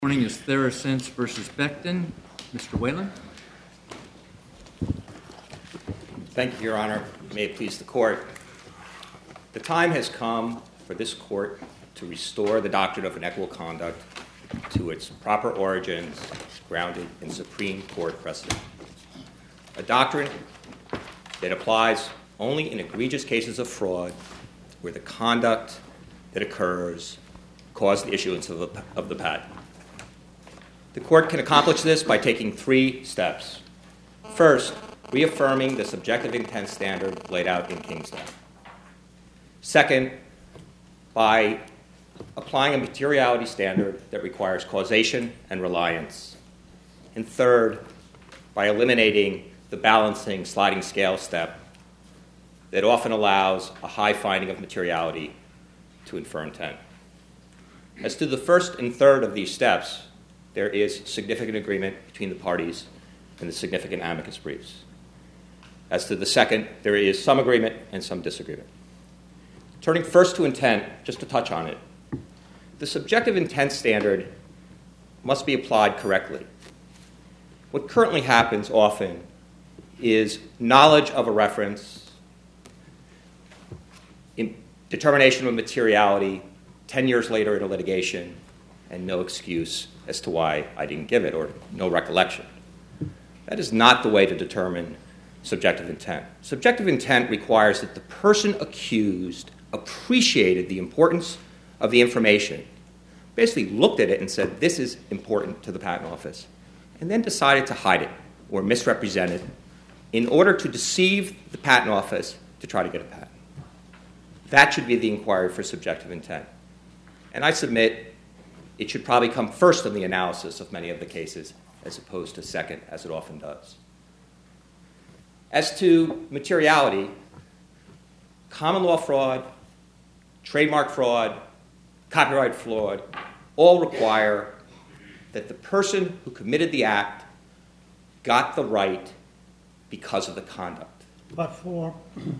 Morning is TheraSense versus Becton. Mr. Whalen. Thank you, Your Honor. May it please the Court. The time has come for this Court to restore the doctrine of inequitable conduct to its proper origins grounded in Supreme Court precedent. A doctrine that applies only in egregious cases of fraud where the conduct that occurs caused the issuance of the patent. The Court can accomplish this by taking three steps. First, reaffirming the subjective intent standard laid out in Kingston. Second, by applying a materiality standard that requires causation and reliance. And third, by eliminating the balancing sliding scale step that often allows a high finding of materiality to infer intent. As to the first and third of these steps, there is significant agreement between the parties in the significant amicus briefs. As to the second, there is some agreement and some disagreement. Turning first to intent, just to touch on it, the subjective intent standard must be applied correctly. What currently happens often is knowledge of a reference, in determination of materiality 10 years later in a litigation, and no excuse as to why I didn't give it, or no recollection. That is not the way to determine subjective intent. Subjective intent requires that the person accused appreciated the importance of the information, basically looked at it and said, this is important to the patent office, and then decided to hide it or misrepresent it in order to deceive the patent office to try to get a patent. That should be the inquiry for subjective intent. And I submit it should probably come first in the analysis of many of the cases as opposed to second, as it often does. As to materiality, common law fraud, trademark fraud, copyright fraud, all require that the person who committed the act got the right because of the conduct. But for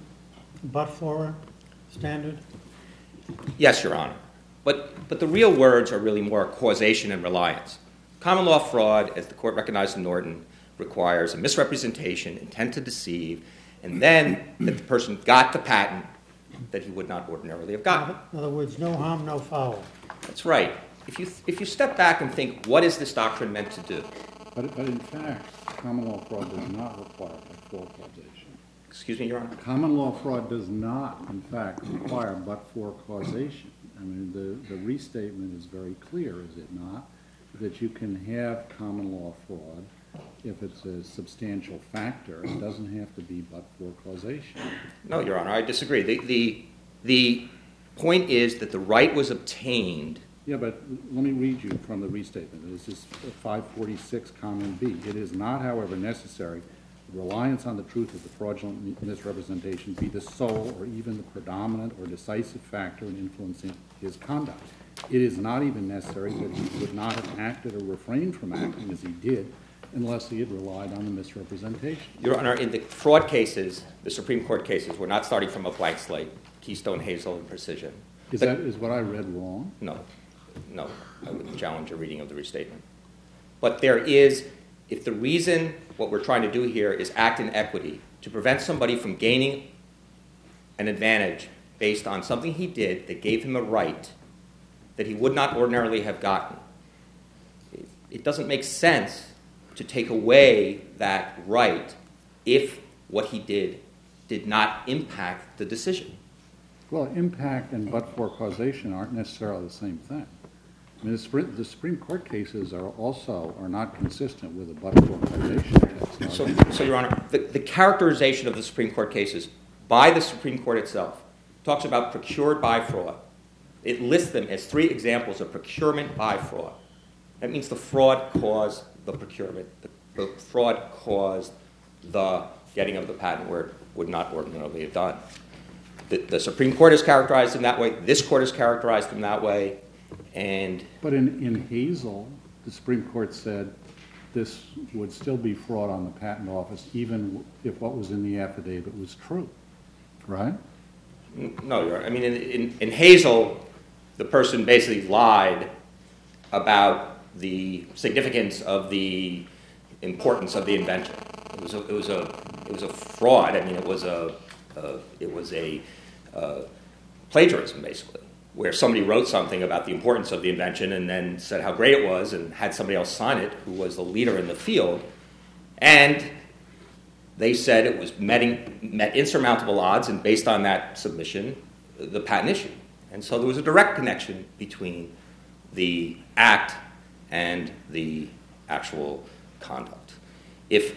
standard? Yes, Your Honor. But the real words are really more causation and reliance. Common law fraud, as the Court recognized in Norton, requires a misrepresentation, intent to deceive, and then that the person got the patent that he would not ordinarily have gotten. In other words, no harm, no foul. That's right. If you step back and think, what is this doctrine meant to do? But in fact, common law fraud does not require but-for causation. Excuse me, Your Honor? Common law fraud does not, in fact, require but-for causation. I mean, the restatement is very clear, is it not, that you can have common law fraud if it's a substantial factor. It doesn't have to be but-for causation. No, Your Honor, I disagree. The point is that the right was obtained. Yeah, but let me read you from the restatement. This is 546, common B. It is not, however, necessary reliance on the truth of the fraudulent misrepresentation be the sole or even the predominant or decisive factor in influencing his conduct. It is not even necessary that he would not have acted or refrained from acting as he did unless he had relied on the misrepresentation. Your Honor, in the fraud cases, the Supreme Court cases, we're not starting from a blank slate, Keystone, Hazel, and Precision. Is what I read wrong? No, I wouldn't challenge your reading of the restatement. But there is, if the reason what we're trying to do here is act in equity to prevent somebody from gaining an advantage based on something he did that gave him a right that he would not ordinarily have gotten, it doesn't make sense to take away that right if what he did not impact the decision. Well, impact and but-for causation aren't necessarily the same thing. I mean, the Supreme Court cases are not consistent with a but-for causation test. So, Your Honor, the characterization of the Supreme Court cases by the Supreme Court itself talks about procured by fraud. It lists them as three examples of procurement by fraud. That means the fraud caused the procurement. The fraud caused the getting of the patent where it would not ordinarily have done. The Supreme Court is characterized in that way. This Court is characterized in that way. But in Hazel, the Supreme Court said this would still be fraud on the patent office even if what was in the affidavit was true, right? No, Your Honor. I mean, in Hazel, the person basically lied about the significance of the importance of the invention. It was a fraud. I mean, it was a plagiarism, basically, where somebody wrote something about the importance of the invention and then said how great it was and had somebody else sign it who was the leader in the field. And they said it was met insurmountable odds, and based on that submission, the patent issued. And so there was a direct connection between the act and the actual conduct. If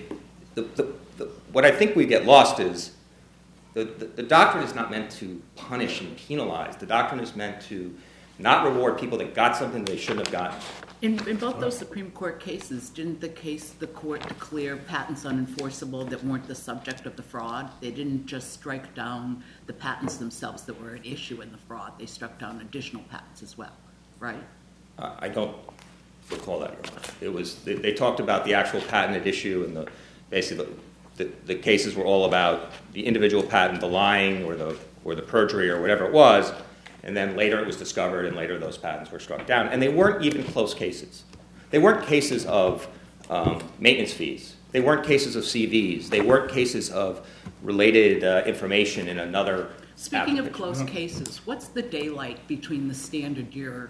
what I think we get lost is the doctrine is not meant to punish and penalize. The doctrine is meant to not reward people that got something they shouldn't have gotten. In both those Supreme Court cases, didn't the court declare patents unenforceable that weren't the subject of the fraud? They didn't just strike down the patents themselves that were at issue in the fraud. They struck down additional patents as well, right? I don't recall that. It was they talked about the actual patent at issue, and basically the cases were all about the individual patent, the lying or the perjury or whatever it was. And then later it was discovered, and later those patents were struck down. And they weren't even close cases. They weren't cases of maintenance fees. They weren't cases of CVs. They weren't cases of related information in another Speaking of close cases, what's the daylight between the standard you're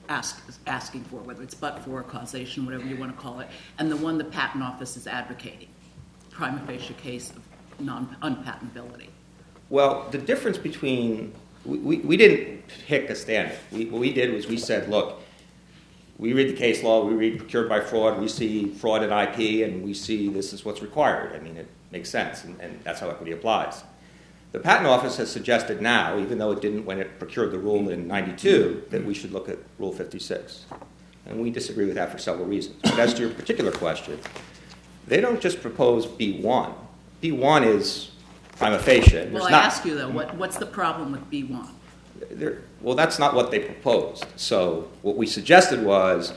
asking for, whether it's but-for, causation, whatever you want to call it, and the one the Patent Office is advocating, prima facie case of unpatentability? Well, the difference between... We didn't pick a standard. What we did was we said, look, we read the case law, we read procured by fraud, we see fraud in IP, and we see this is what's required. I mean, it makes sense, and that's how equity applies. The Patent Office has suggested now, even though it didn't when it procured the rule in 92, that we should look at Rule 56. And we disagree with that for several reasons. But as to your particular question, they don't just propose B1. B1 is prima facie. Well, I ask you, though, what's the problem with B1? Well, that's not what they proposed. So what we suggested was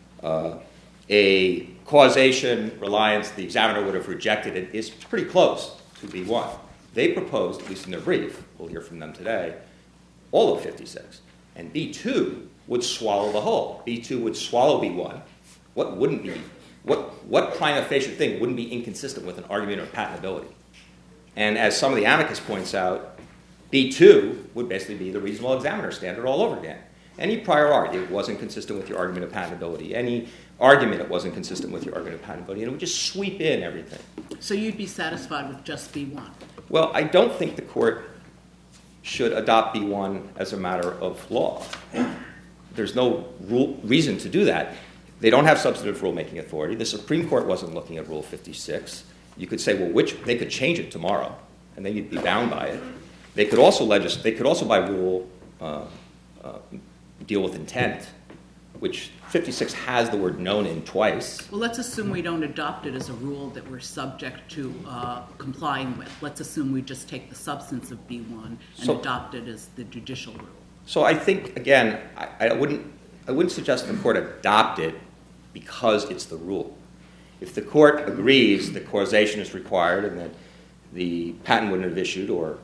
a causation reliance the examiner would have rejected it is pretty close to B1. They proposed, at least in their brief, we'll hear from them today, all of 56. And B2 would swallow the whole. B2 would swallow B1. What wouldn't be? What prima facie thing wouldn't be inconsistent with an argument of patentability? And as some of the amicus points out, B2 would basically be the reasonable examiner standard all over again. Any prior art, it wasn't consistent with your argument of patentability. Any argument, it wasn't consistent with your argument of patentability. And it would just sweep in everything. So you'd be satisfied with just B1? Well, I don't think the court should adopt B1 as a matter of law. There's no reason to do that. They don't have substantive rulemaking authority. The Supreme Court wasn't looking at Rule 56. You could say, well, they could change it tomorrow, and then you'd be bound by it. They could also by rule deal with intent, which 56 has the word known in twice. Well, let's assume we don't adopt it as a rule that we're subject to complying with. Let's assume we just take the substance of B1 and adopt it as the judicial rule. So I think, again, I wouldn't suggest the court adopt it because it's the rule. If the court agrees that causation is required and that the patent wouldn't have issued or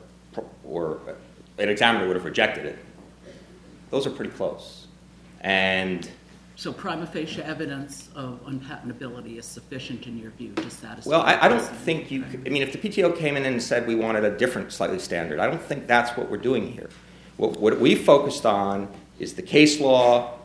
an examiner would have rejected it, those are pretty close. And so prima facie evidence of unpatentability is sufficient in your view to satisfy? Well, I don't think you could. I mean, if the PTO came in and said we wanted a different, slightly standard, I don't think that's what we're doing here. What we focused on is the case law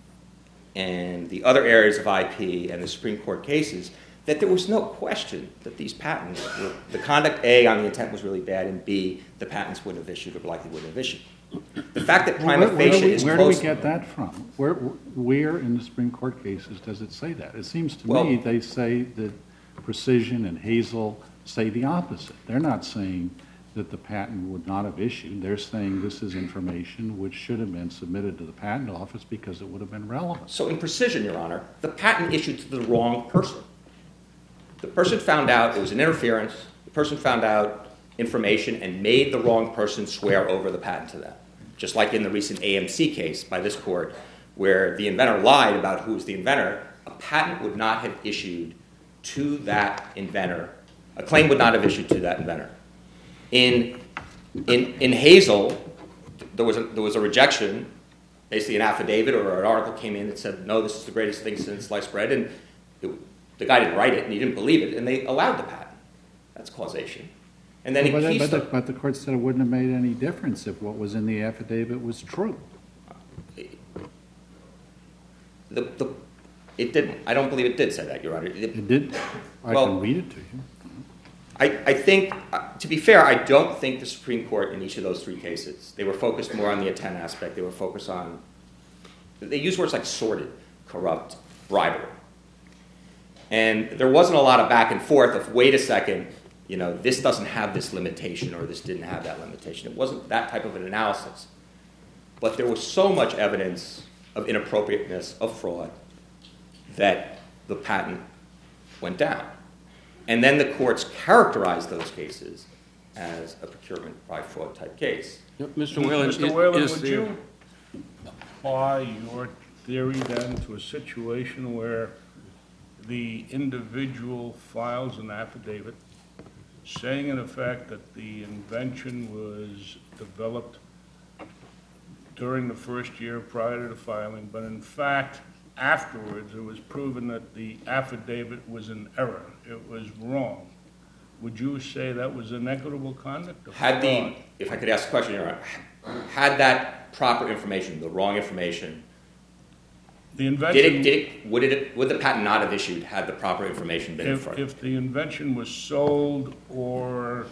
and the other areas of IP and the Supreme Court cases, that there was no question that these patents, the conduct A on the intent was really bad, and B, the patents wouldn't have issued or likely wouldn't have issued. The fact that prima facie is close... Where do we get that from? Where in the Supreme Court cases does it say that? It seems to me they say that Precision and Hazel say the opposite. They're not saying that the patent would not have issued. They're saying this is information which should have been submitted to the Patent Office because it would have been relevant. So in Precision, Your Honor, the patent issued to the wrong person. The person found out it was an interference. The person found out information and made the wrong person swear over the patent to them. Just like in the recent AMC case by this court, where the inventor lied about who was the inventor, a patent would not have issued to that inventor. A claim would not have issued to that inventor. In Hazel, there was a rejection basically an affidavit or an article came in that said, no, this is the greatest thing since sliced bread, and the guy didn't write it, and he didn't believe it, and they allowed the patent. That's causation. And then But the court said it wouldn't have made any difference if what was in the affidavit was true. It didn't. I don't believe it did say that, Your Honor. It did? I Well, can read it to you. I think, to be fair, I don't think the Supreme Court in each of those three cases, they were focused more on the intent aspect. They were focused on, they used words like sordid, corrupt, bribery. And there wasn't a lot of back and forth of, wait a second, this doesn't have this limitation or this didn't have that limitation. It wasn't that type of an analysis. But there was so much evidence of inappropriateness, of fraud, that the patent went down. And then the courts characterized those cases as a procurement by fraud type case. Mr. Whalen, Mr. Whalen, would you apply your theory then to a situation where the individual files an affidavit saying in effect that the invention was developed during the first year prior to the filing, but in fact, afterwards, it was proven that the affidavit was in error, it was wrong. Would you say that was inequitable conduct? If I could ask a question, Your Honor, had that proper information, the wrong information, the invention, would the patent not have issued had the proper information been in front? If the invention was sold or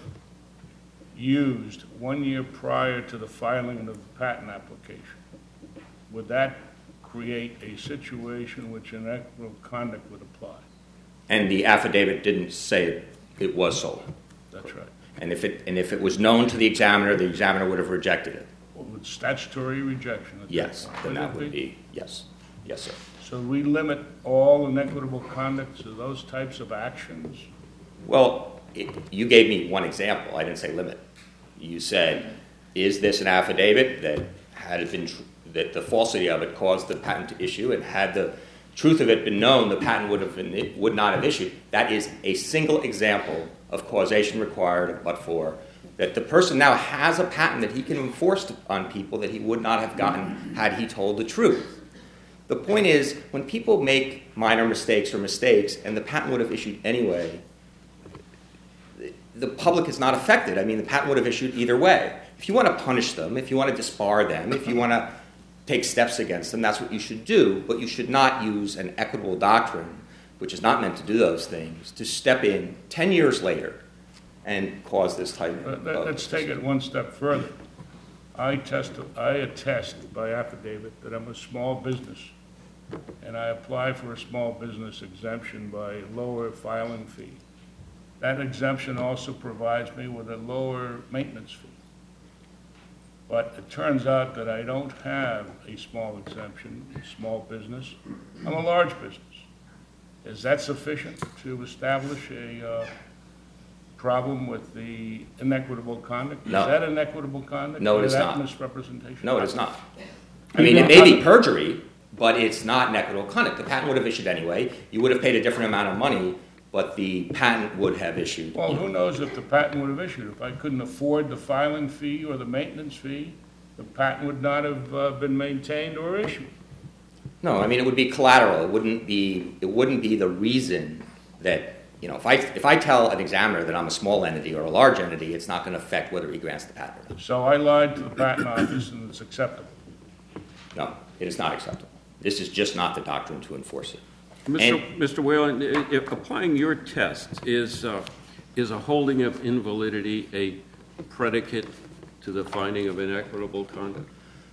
used 1 year prior to the filing of the patent application, would that create a situation which inequitable conduct would apply? And the affidavit didn't say it was sold. That's right. And if it was known to the examiner would have rejected it. Well, with statutory rejection. Yes, then that would be, yes. Yes, sir. So we limit all inequitable conduct to those types of actions? Well, you gave me one example. I didn't say limit. You said, is this an affidavit that had it been that the falsity of it caused the patent to issue, and had the truth of it been known, the patent would not have issued. That is a single example of causation required, but for that the person now has a patent that he can enforce on people that he would not have gotten had he told the truth. The point is, when people make minor mistakes or mistakes, and the patent would have issued anyway, the public is not affected. I mean, the patent would have issued either way. If you want to punish them, if you want to disbar them, if you want to take steps against them, that's what you should do, but you should not use an equitable doctrine, which is not meant to do those things, to step in 10 years later and cause this type of... Let's take it one step further. I attest by affidavit that I'm a small business, and I apply for a small business exemption by lower filing fee. That exemption also provides me with a lower maintenance fee. But it turns out that I don't have a small exemption, a small business. I'm a large business. Is that sufficient to establish a problem with the inequitable conduct? No. Is that inequitable conduct? No, it is that not. Misrepresentation? No, it is not. I mean, it may be perjury, but it's not inequitable conduct. The patent would have issued anyway. You would have paid a different amount of money, but the patent would have issued. Well, who knows if the patent would have issued? If I couldn't afford the filing fee or the maintenance fee, the patent would not have been maintained or issued. No, I mean, it would be collateral. It wouldn't be the reason that, if I tell an examiner that I'm a small entity or a large entity, it's not going to affect whether he grants the patent or not. So I lied to the patent office and it's acceptable. No, it is not acceptable. This is just not the doctrine to enforce it. Mr. Whalen, if applying your test, is a holding of invalidity a predicate to the finding of inequitable conduct?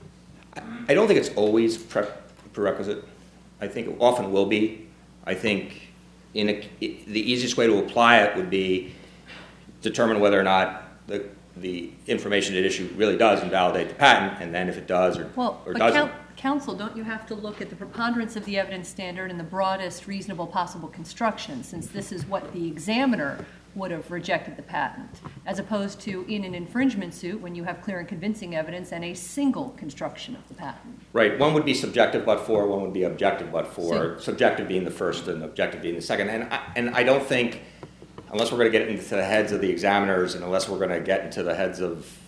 I don't think it's always prerequisite. I think it often will be. I think the easiest way to apply it would be determine whether or not the information at issue really does invalidate the patent, and then if it does or doesn't. Counsel, don't you have to look at the preponderance of the evidence standard and the broadest reasonable possible construction, since this is what the examiner would have rejected the patent, as opposed to in an infringement suit when you have clear and convincing evidence and a single construction of the patent? Right. One would be subjective but for, one would be objective but for, subjective being the first and objective being the second. And I don't think, unless we're going to get into the heads of the examiners and unless we're going to get into the heads of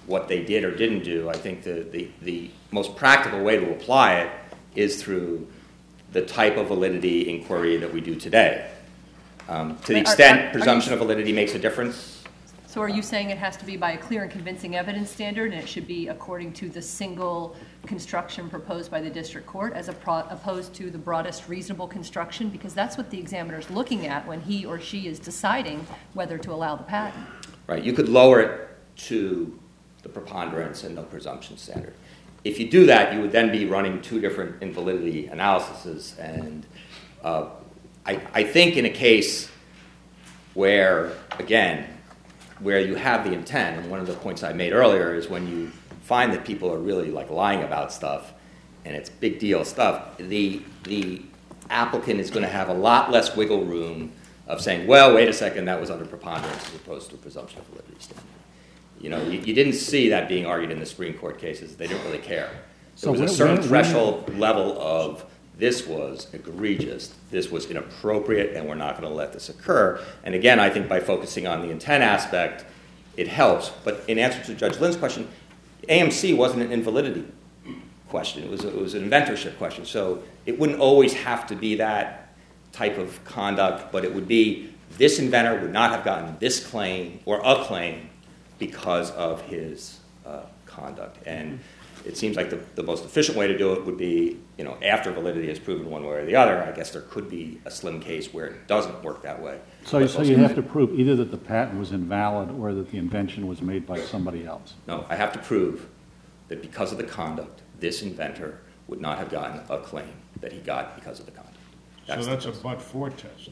what they did or didn't do. I think the most practical way to apply it is through the type of validity inquiry that we do today. To the extent presumption of validity makes a difference. So are you saying it has to be by a clear and convincing evidence standard, and it should be according to the single construction proposed by the district court as opposed to the broadest reasonable construction? Because that's what the examiner's looking at when he or she is deciding whether to allow the patent. Right. You could lower it to the preponderance and no presumption standard. If you do that, you would then be running two different invalidity analyses. And I think in a case where, again, where you have the intent, and one of the points I made earlier is when you find that people are really like lying about stuff, and it's big deal stuff, the applicant is going to have a lot less wiggle room of saying, well, wait a second, that was under preponderance as opposed to a presumption of validity standard. You know, you didn't see that being argued in the Supreme Court cases. They didn't really care. There was a certain threshold level of this was egregious, this was inappropriate, and we're not going to let this occur. And again, I think by focusing on the intent aspect, it helps. But in answer to Judge Lynn's question, AMC wasn't an invalidity question. It was an inventorship question. So it wouldn't always have to be that type of conduct, but it would be this inventor would not have gotten this claim or a claim because of his conduct. And it seems like the most efficient way to do it would be, you know, after validity is proven one way or the other. I guess there could be a slim case where it doesn't work that way. So you have to prove either that the patent was invalid or that the invention was made by somebody else. No, I have to prove that because of the conduct, this inventor would not have gotten a claim that he got because of the conduct. So that's a but-for test.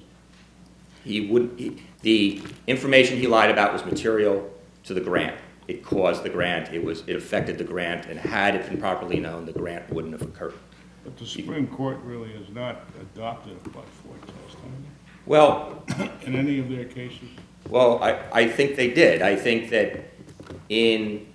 The information he lied about was material to the grant. It caused the grant. It affected the grant, and had it been properly known, the grant wouldn't have occurred. But the Supreme Court really has not adopted a but-for test, have they? Well, in any of their cases? Well, I think they did. I think that in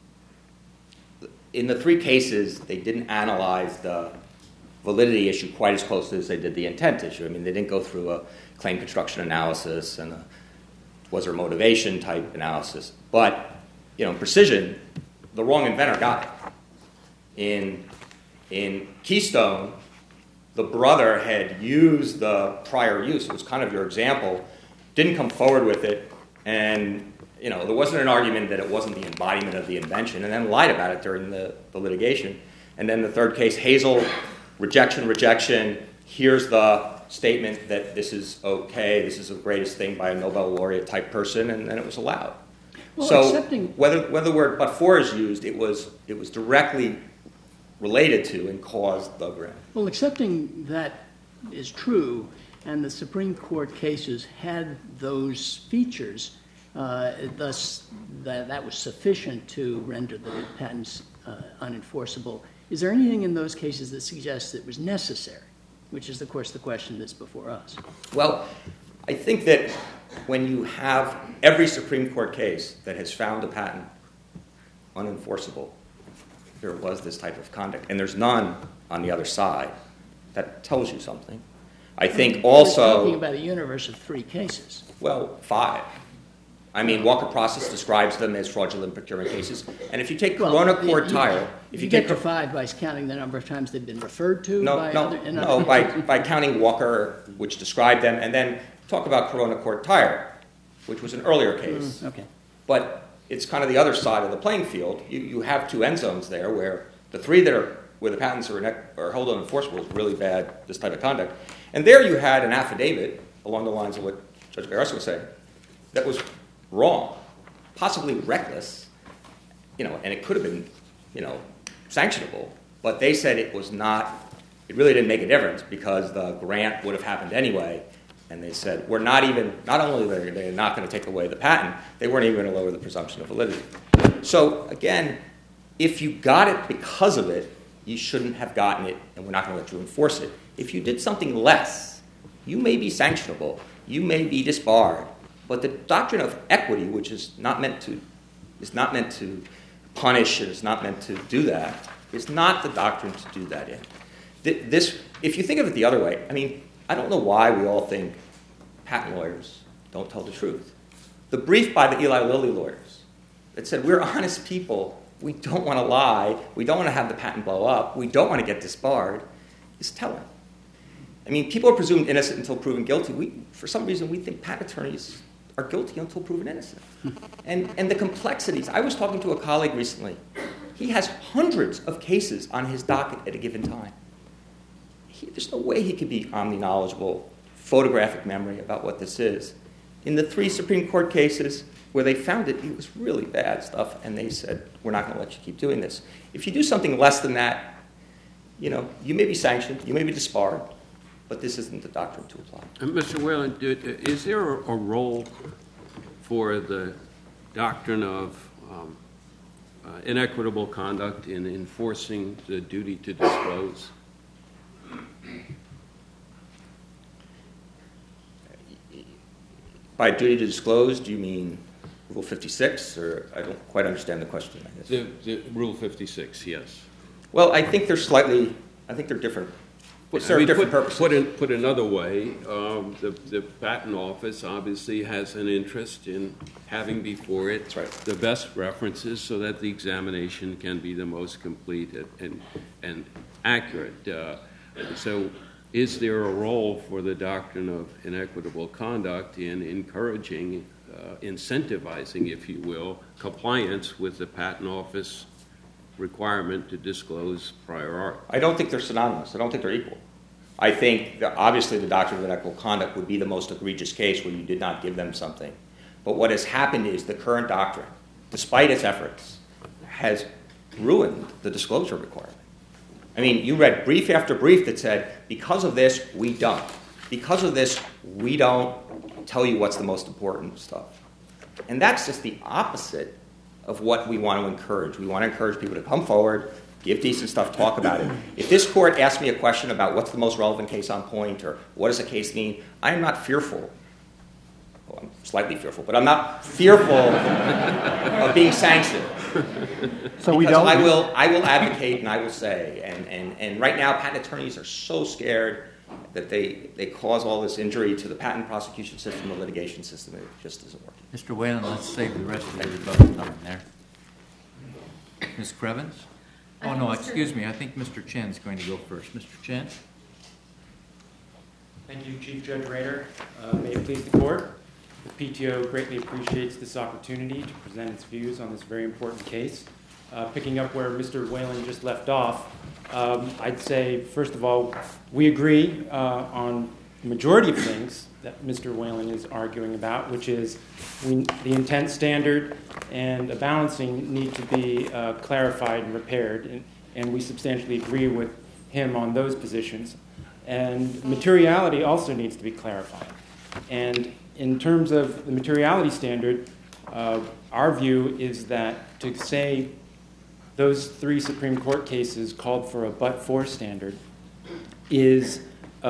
the three cases, they didn't analyze the validity issue quite as closely as they did the intent issue. I mean, they didn't go through a claim construction analysis and was there motivation type analysis. But, you know, in Precision, the wrong inventor got it. In Keystone, the brother had used the prior use. It was kind of your example. Didn't come forward with it, and you know there wasn't an argument that it wasn't the embodiment of the invention, and then lied about it during the litigation. And then the third case, Hazel, rejection. Here's the statement that this is okay, this is the greatest thing by a Nobel laureate type person, and then it was allowed. Well, so whether the word but for is used, it was directly related to and caused the grant. Well, accepting that is true, and the Supreme Court cases had those features, thus that was sufficient to render the patents unenforceable. Is there anything in those cases that suggests it was necessary, which is, of course, the question that's before us? Well, I think that when you have every Supreme Court case that has found a patent unenforceable, there was this type of conduct, and there's none on the other side. That tells you something. I think also... We're talking about a universe of 3 cases. Well, 5. I mean, Walker Process describes them as fraudulent procurement cases. And if you take Corona Cord Tire... If you get to 5 by counting the number of times they've been referred to by counting Walker, which described them, and then talk about Corona Cord Tire, which was an earlier case. Okay. But it's kind of the other side of the playing field. You have 2 end zones there where the 3 where the patents are held unenforceable is really bad, this type of conduct. And there you had an affidavit, along the lines of what Judge Garza was saying, that was wrong, possibly reckless, and it could have been, sanctionable. But they said it was not, it really didn't make a difference because the grant would have happened anyway. And they said, not only are they not going to take away the patent, they weren't even going to lower the presumption of validity. So again, if you got it because of it, you shouldn't have gotten it, and we're not going to let you enforce it. If you did something less, you may be sanctionable, you may be disbarred, but the doctrine of equity, which is not meant to punish, and is not meant to do that, is not the doctrine to do that in. If you think of it the other way, I don't know why we all think patent lawyers don't tell the truth. The brief by the Eli Lilly lawyers that said, we're honest people, we don't want to lie, we don't want to have the patent blow up, we don't want to get disbarred, is telling. I mean, people are presumed innocent until proven guilty. For some reason, we think patent attorneys are guilty until proven innocent. And the complexities. I was talking to a colleague recently. He has hundreds of cases on his docket at a given time. There's no way he could be omni-knowledgeable, photographic memory about what this is. In the 3 Supreme Court cases where they found it was really bad stuff, and they said, we're not going to let you keep doing this. If you do something less than that, you may be sanctioned, you may be disbarred, but this isn't the doctrine to apply. Mr. Whalen, is there a role for the doctrine of inequitable conduct in enforcing the duty to disclose? By duty to disclose, do you mean Rule 56, or I don't quite understand the question, I guess. The Rule 56, yes. Well, I think they're different. They serve different purposes. Put another way, the Patent Office obviously has an interest in having before it the best references so that the examination can be the most complete and accurate. So is there a role for the doctrine of inequitable conduct in encouraging, incentivizing, if you will, compliance with the Patent Office requirement to disclose prior art? I don't think they're synonymous. I don't think they're equal. I think that obviously the doctrine of inequitable conduct would be the most egregious case where you did not give them something. But what has happened is the current doctrine, despite its efforts, has ruined the disclosure requirement. I mean, you read brief after brief that said, because of this, we don't. Because of this, we don't tell you what's the most important stuff. And that's just the opposite of what we want to encourage. We want to encourage people to come forward, give decent stuff, talk about it. If this court asks me a question about what's the most relevant case on point or what does a case mean, I am not fearful. Well, I'm slightly fearful, but I'm not fearful of being sanctioned. So we because don't. I will advocate and I will say. And right now, patent attorneys are so scared that they cause all this injury to the patent prosecution system, the litigation system. It just isn't working. Mr. Whalen, let's save the rest of your rebuttal time there. Ms. Crevens? Oh, no, excuse me. I think Mr. Chen's going to go first. Mr. Chen? Thank you, Chief Judge Rader. May it please the Court. The PTO greatly appreciates this opportunity to present its views on this very important case. Picking up where Mr. Whalen just left off, I'd say, first of all, we agree on the majority of things that Mr. Whalen is arguing about, which is the intent standard and a balancing need to be clarified and repaired, and we substantially agree with him on those positions. And materiality also needs to be clarified. And in terms of the materiality standard, our view is that to say those 3 Supreme Court cases called for a but-for standard is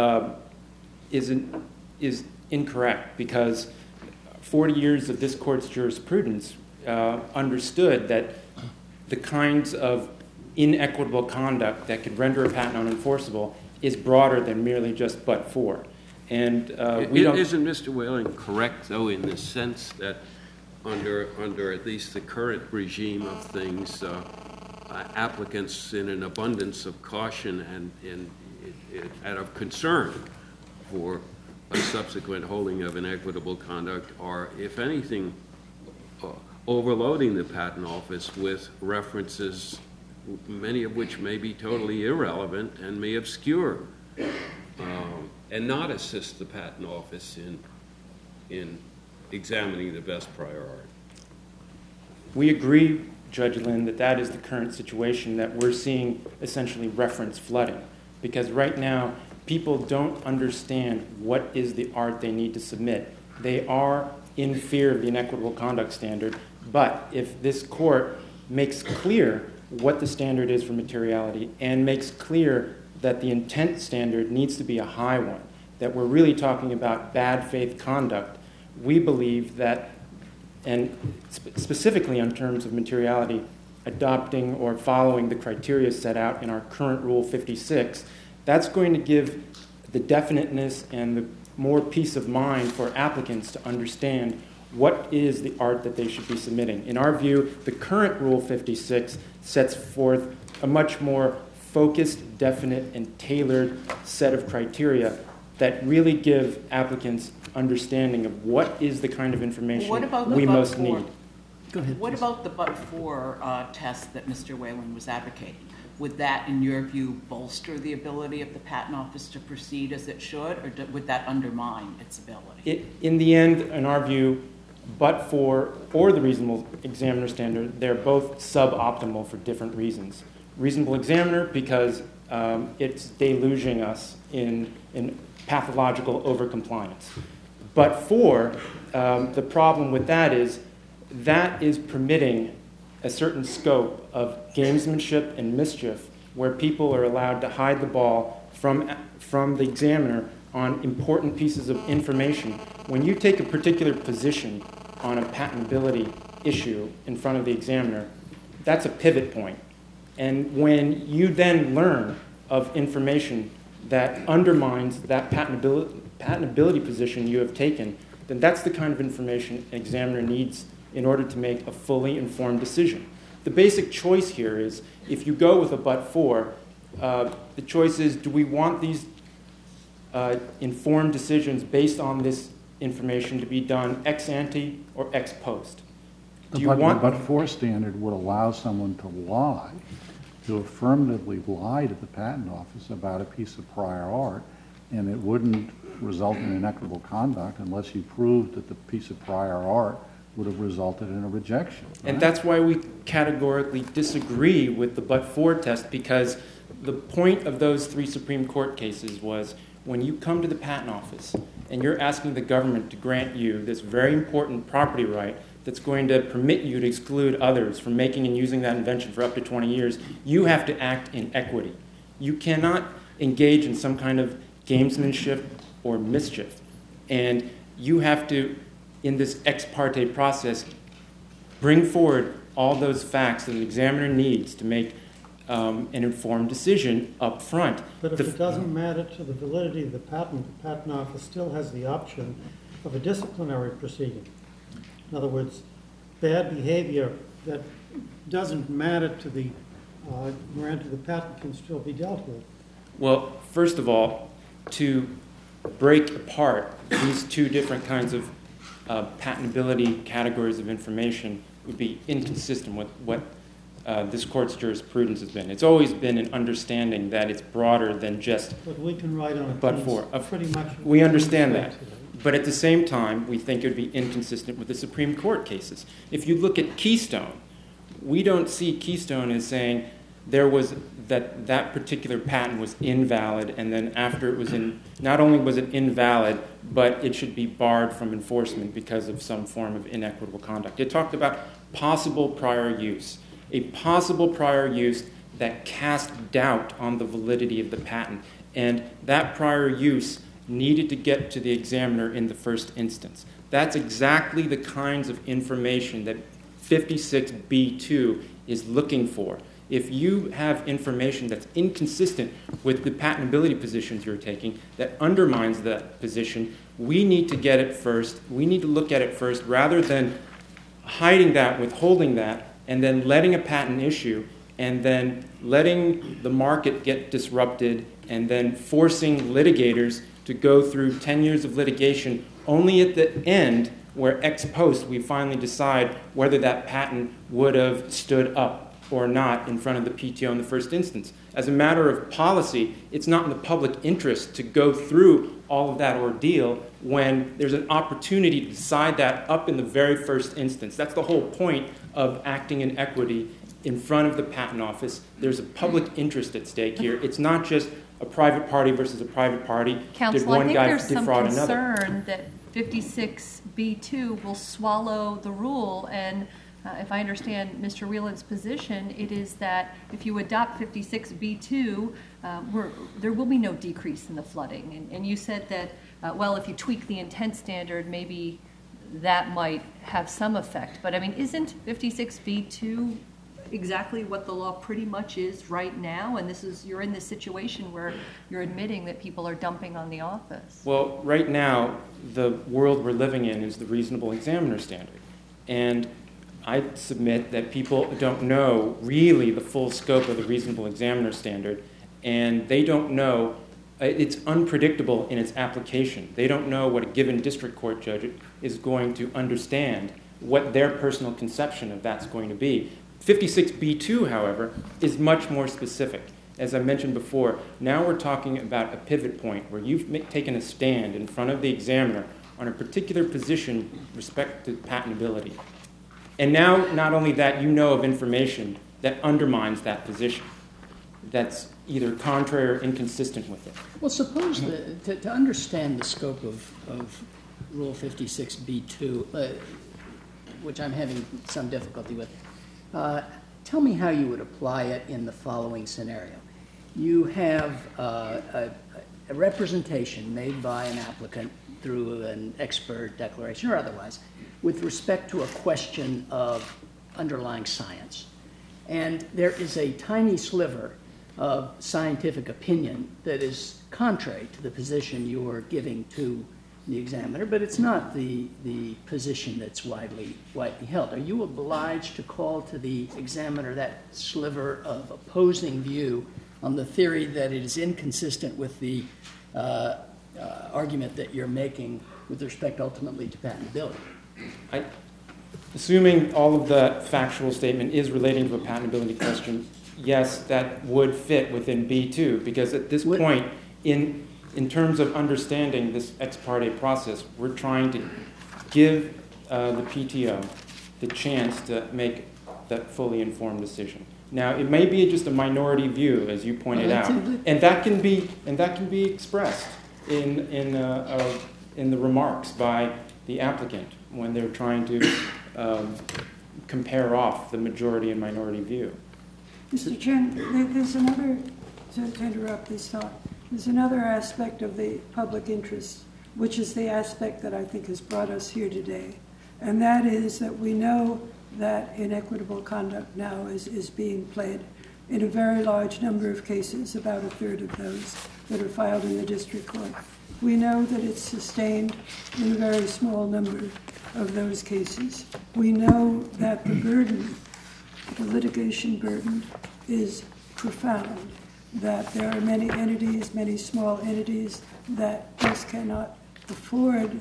incorrect, because 40 years of this Court's jurisprudence understood that the kinds of inequitable conduct that could render a patent unenforceable is broader than merely just but-for. And we don't... Isn't Mr. Whalen correct, though, in the sense that under at least the current regime of things, applicants in an abundance of caution and of concern for a subsequent holding of inequitable conduct are, if anything, overloading the Patent Office with references, many of which may be totally irrelevant and may obscure and not assist the Patent Office in examining the best prior art. We agree, Judge Lynn, that is the current situation, that we're seeing essentially reference flooding. Because right now, people don't understand what is the art they need to submit. They are in fear of the inequitable conduct standard, but if this Court makes clear what the standard is for materiality and makes clear that the intent standard needs to be a high one, that we're really talking about bad faith conduct, we believe that, and specifically in terms of materiality, adopting or following the criteria set out in our current Rule 56, that's going to give the definiteness and the more peace of mind for applicants to understand what is the art that they should be submitting. In our view, the current Rule 56 sets forth a much more focused, definite, and tailored set of criteria that really give applicants understanding of what is the kind of information we most need. Go ahead. What about the but-for test that Mr. Whalen was advocating? Would that, in your view, bolster the ability of the Patent Office to proceed as it should, or would that undermine its ability? In the end, in our view, but-for or the reasonable examiner standard, they're both suboptimal for different reasons. Reasonable examiner because it's deluging us in pathological overcompliance. But for the problem with that is permitting a certain scope of gamesmanship and mischief where people are allowed to hide the ball from the examiner on important pieces of information. When you take a particular position on a patentability issue in front of the examiner, that's a pivot point. And when you then learn of information that undermines that patentability position you have taken, then that's the kind of information an examiner needs in order to make a fully informed decision. The basic choice here is, if you go with a but-for, the choice is, do we want these informed decisions based on this information to be done ex ante or ex post? The but-for standard would allow someone to lie, to affirmatively lie to the Patent Office about a piece of prior art, and it wouldn't result in inequitable conduct unless you proved that the piece of prior art would have resulted in a rejection. Right? And that's why we categorically disagree with the but-for test, because the point of those 3 Supreme Court cases was, when you come to the Patent Office and you're asking the government to grant you this very important property right that's going to permit you to exclude others from making and using that invention for up to 20 years, you have to act in equity. You cannot engage in some kind of gamesmanship or mischief. And you have to, in this ex parte process, bring forward all those facts that the examiner needs to make an informed decision up front. But if it doesn't matter to the validity of the Patent Office still has the option of a disciplinary proceeding. In other words, bad behavior that doesn't matter to the grant of the patent can still be dealt with. Well, first of all, to break apart these 2 different kinds of patentability categories of information would be inconsistent with what this Court's jurisprudence has been. It's always been an understanding that it's broader than just but we can write on it but-for. Pretty much. We understand that. But at the same time, we think it would be inconsistent with the Supreme Court cases. If you look at Keystone, we don't see Keystone as saying there was that particular patent was invalid, and then after it was not only was it invalid, but it should be barred from enforcement because of some form of inequitable conduct. It talked about possible prior use, a possible prior use that cast doubt on the validity of the patent, and that prior use needed to get to the examiner in the first instance. That's exactly the kinds of information that 56B2 is looking for. If you have information that's inconsistent with the patentability positions you're taking, that undermines that position, we need to get it first. We need to look at it first rather than hiding that, withholding that, and then letting a patent issue, and then letting the market get disrupted, and then forcing litigators to go through 10 years of litigation only at the end where ex post we finally decide whether that patent would have stood up or not in front of the PTO in the first instance. As a matter of policy, it's not in the public interest to go through all of that ordeal when there's an opportunity to decide that up in the very first instance. That's the whole point of acting in equity in front of the Patent Office. There's a public interest at stake here. It's not just a private party versus a private party. Counsel, I think there's some concern that 56B2 will swallow the rule, and if I understand Mr. Whelan's position, it is that if you adopt 56B2, there will be no decrease in the flooding. And you said that, well, if you tweak the intent standard, maybe that might have some effect. But, I mean, isn't 56B2 exactly what the law pretty much is right now? And you're in this situation where you're admitting that people are dumping on the office. Well, right now, the world we're living in is the reasonable examiner standard. And I submit that people don't know really the full scope of the reasonable examiner standard, and they don't know, it's unpredictable in its application. They don't know what a given district court judge is going to understand, what their personal conception of that's going to be. 56B2, however, is much more specific. As I mentioned before, now we're talking about a pivot point where you've taken a stand in front of the examiner on a particular position with respect to patentability. And now, not only that, you know of information that undermines that position, that's either contrary or inconsistent with it. Well, suppose to understand the scope of Rule 56B2, which I'm having some difficulty with, tell me how you would apply it in the following scenario. You have a representation made by an applicant through an expert declaration or otherwise with respect to a question of underlying science. And there is a tiny sliver of scientific opinion that is contrary to the position you're giving to the examiner, but it's not the position that's widely held. Are you obliged to call to the examiner that sliver of opposing view on the theory that it is inconsistent with the argument that you're making with respect ultimately to patentability? Assuming all of the factual statement is relating to a patentability question, yes, that would fit within B2, because at this point, in terms of understanding this ex parte process, we're trying to give the PTO the chance to make that fully informed decision. Now, it may be just a minority view, as you pointed out, and that can be expressed in the remarks by the applicant when they're trying to compare off the majority and minority view. Mr. Chen, there's another, to interrupt this thought, there's another aspect of the public interest, which is the aspect that I think has brought us here today, and that is that we know that inequitable conduct now is being pled in a very large number of cases, about a third of those that are filed in the district court. We know that it's sustained in a very small number of those cases. We know that the burden, the litigation burden, is profound, that there are many entities, many small entities, that just cannot afford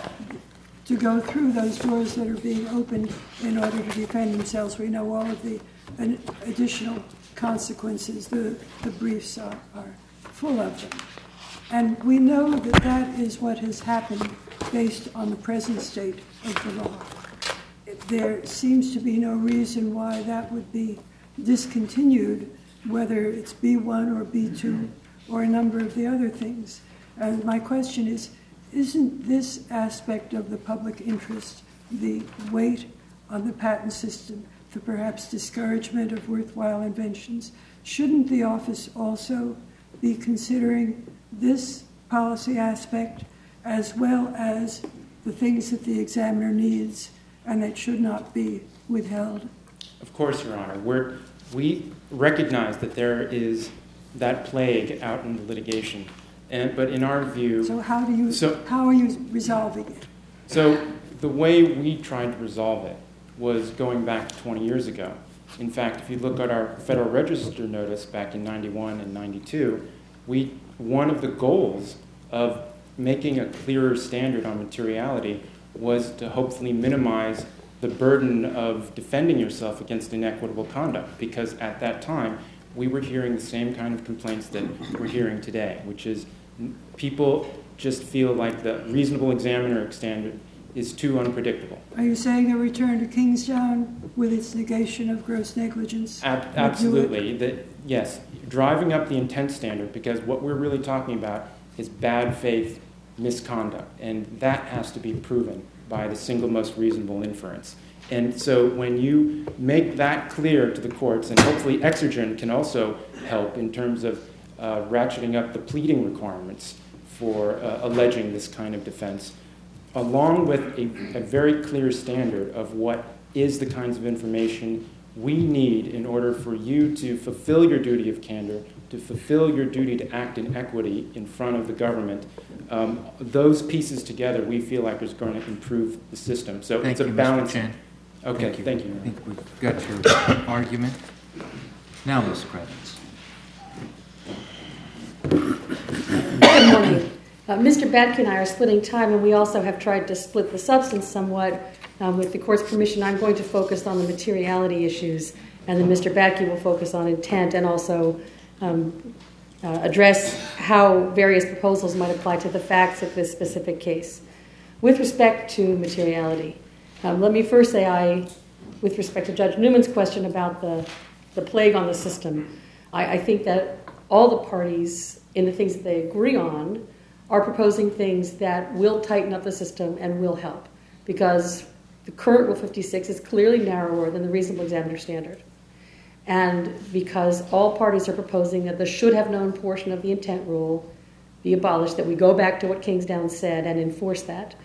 to go through those doors that are being opened in order to defend themselves. We know all of the additional consequences. The briefs are full of them. And we know that that is what has happened based on the present state of the law. There seems to be no reason why that would be discontinued, whether it's B1 or B2 or a number of the other things. And my question is, isn't this aspect of the public interest, the weight on the patent system, the perhaps discouragement of worthwhile inventions, shouldn't the office also be considering this policy aspect as well as the things that the examiner needs and that should not be withheld? Of course, Your Honor. We recognize that there is that plague out in the litigation. But in our view... So how are you resolving it? So the way we tried to resolve it was going back 20 years ago. In fact, if you look at our Federal Register notice back in 91 and 92, one of the goals of making a clearer standard on materiality was to hopefully minimize the burden of defending yourself against inequitable conduct, because at that time, we were hearing the same kind of complaints that we're hearing today, which is people just feel like the reasonable examiner standard is too unpredictable. Are you saying a return to Kingstown with its negation of gross negligence? Absolutely. Yes, driving up the intent standard, because what we're really talking about is bad faith misconduct, and that has to be proven by the single most reasonable inference. And so when you make that clear to the courts, and hopefully Exergen can also help in terms of ratcheting up the pleading requirements for alleging this kind of defense, along with a very clear standard of what is the kinds of information we need, in order for you to fulfill your duty of candor, to fulfill your duty to act in equity in front of the government, those pieces together we feel like is going to improve the system. So Thank it's a you, balance. Mr. Chen. Okay, thank you. I think we've got your argument. Now, Ms. Kravitz. Good morning. Mr. Batke and I are splitting time, and we also have tried to split the substance somewhat. With the court's permission, I'm going to focus on the materiality issues, and then Mr. Batke will focus on intent and also address how various proposals might apply to the facts of this specific case. With respect to materiality, let me first say with respect to Judge Newman's question about the plague on the system, I think that all the parties in the things that they agree on are proposing things that will tighten up the system and will help, because the current Rule 56 is clearly narrower than the reasonable examiner standard. And because all parties are proposing that the should have known portion of the intent rule be abolished, that we go back to what Kingsdown said and enforce that,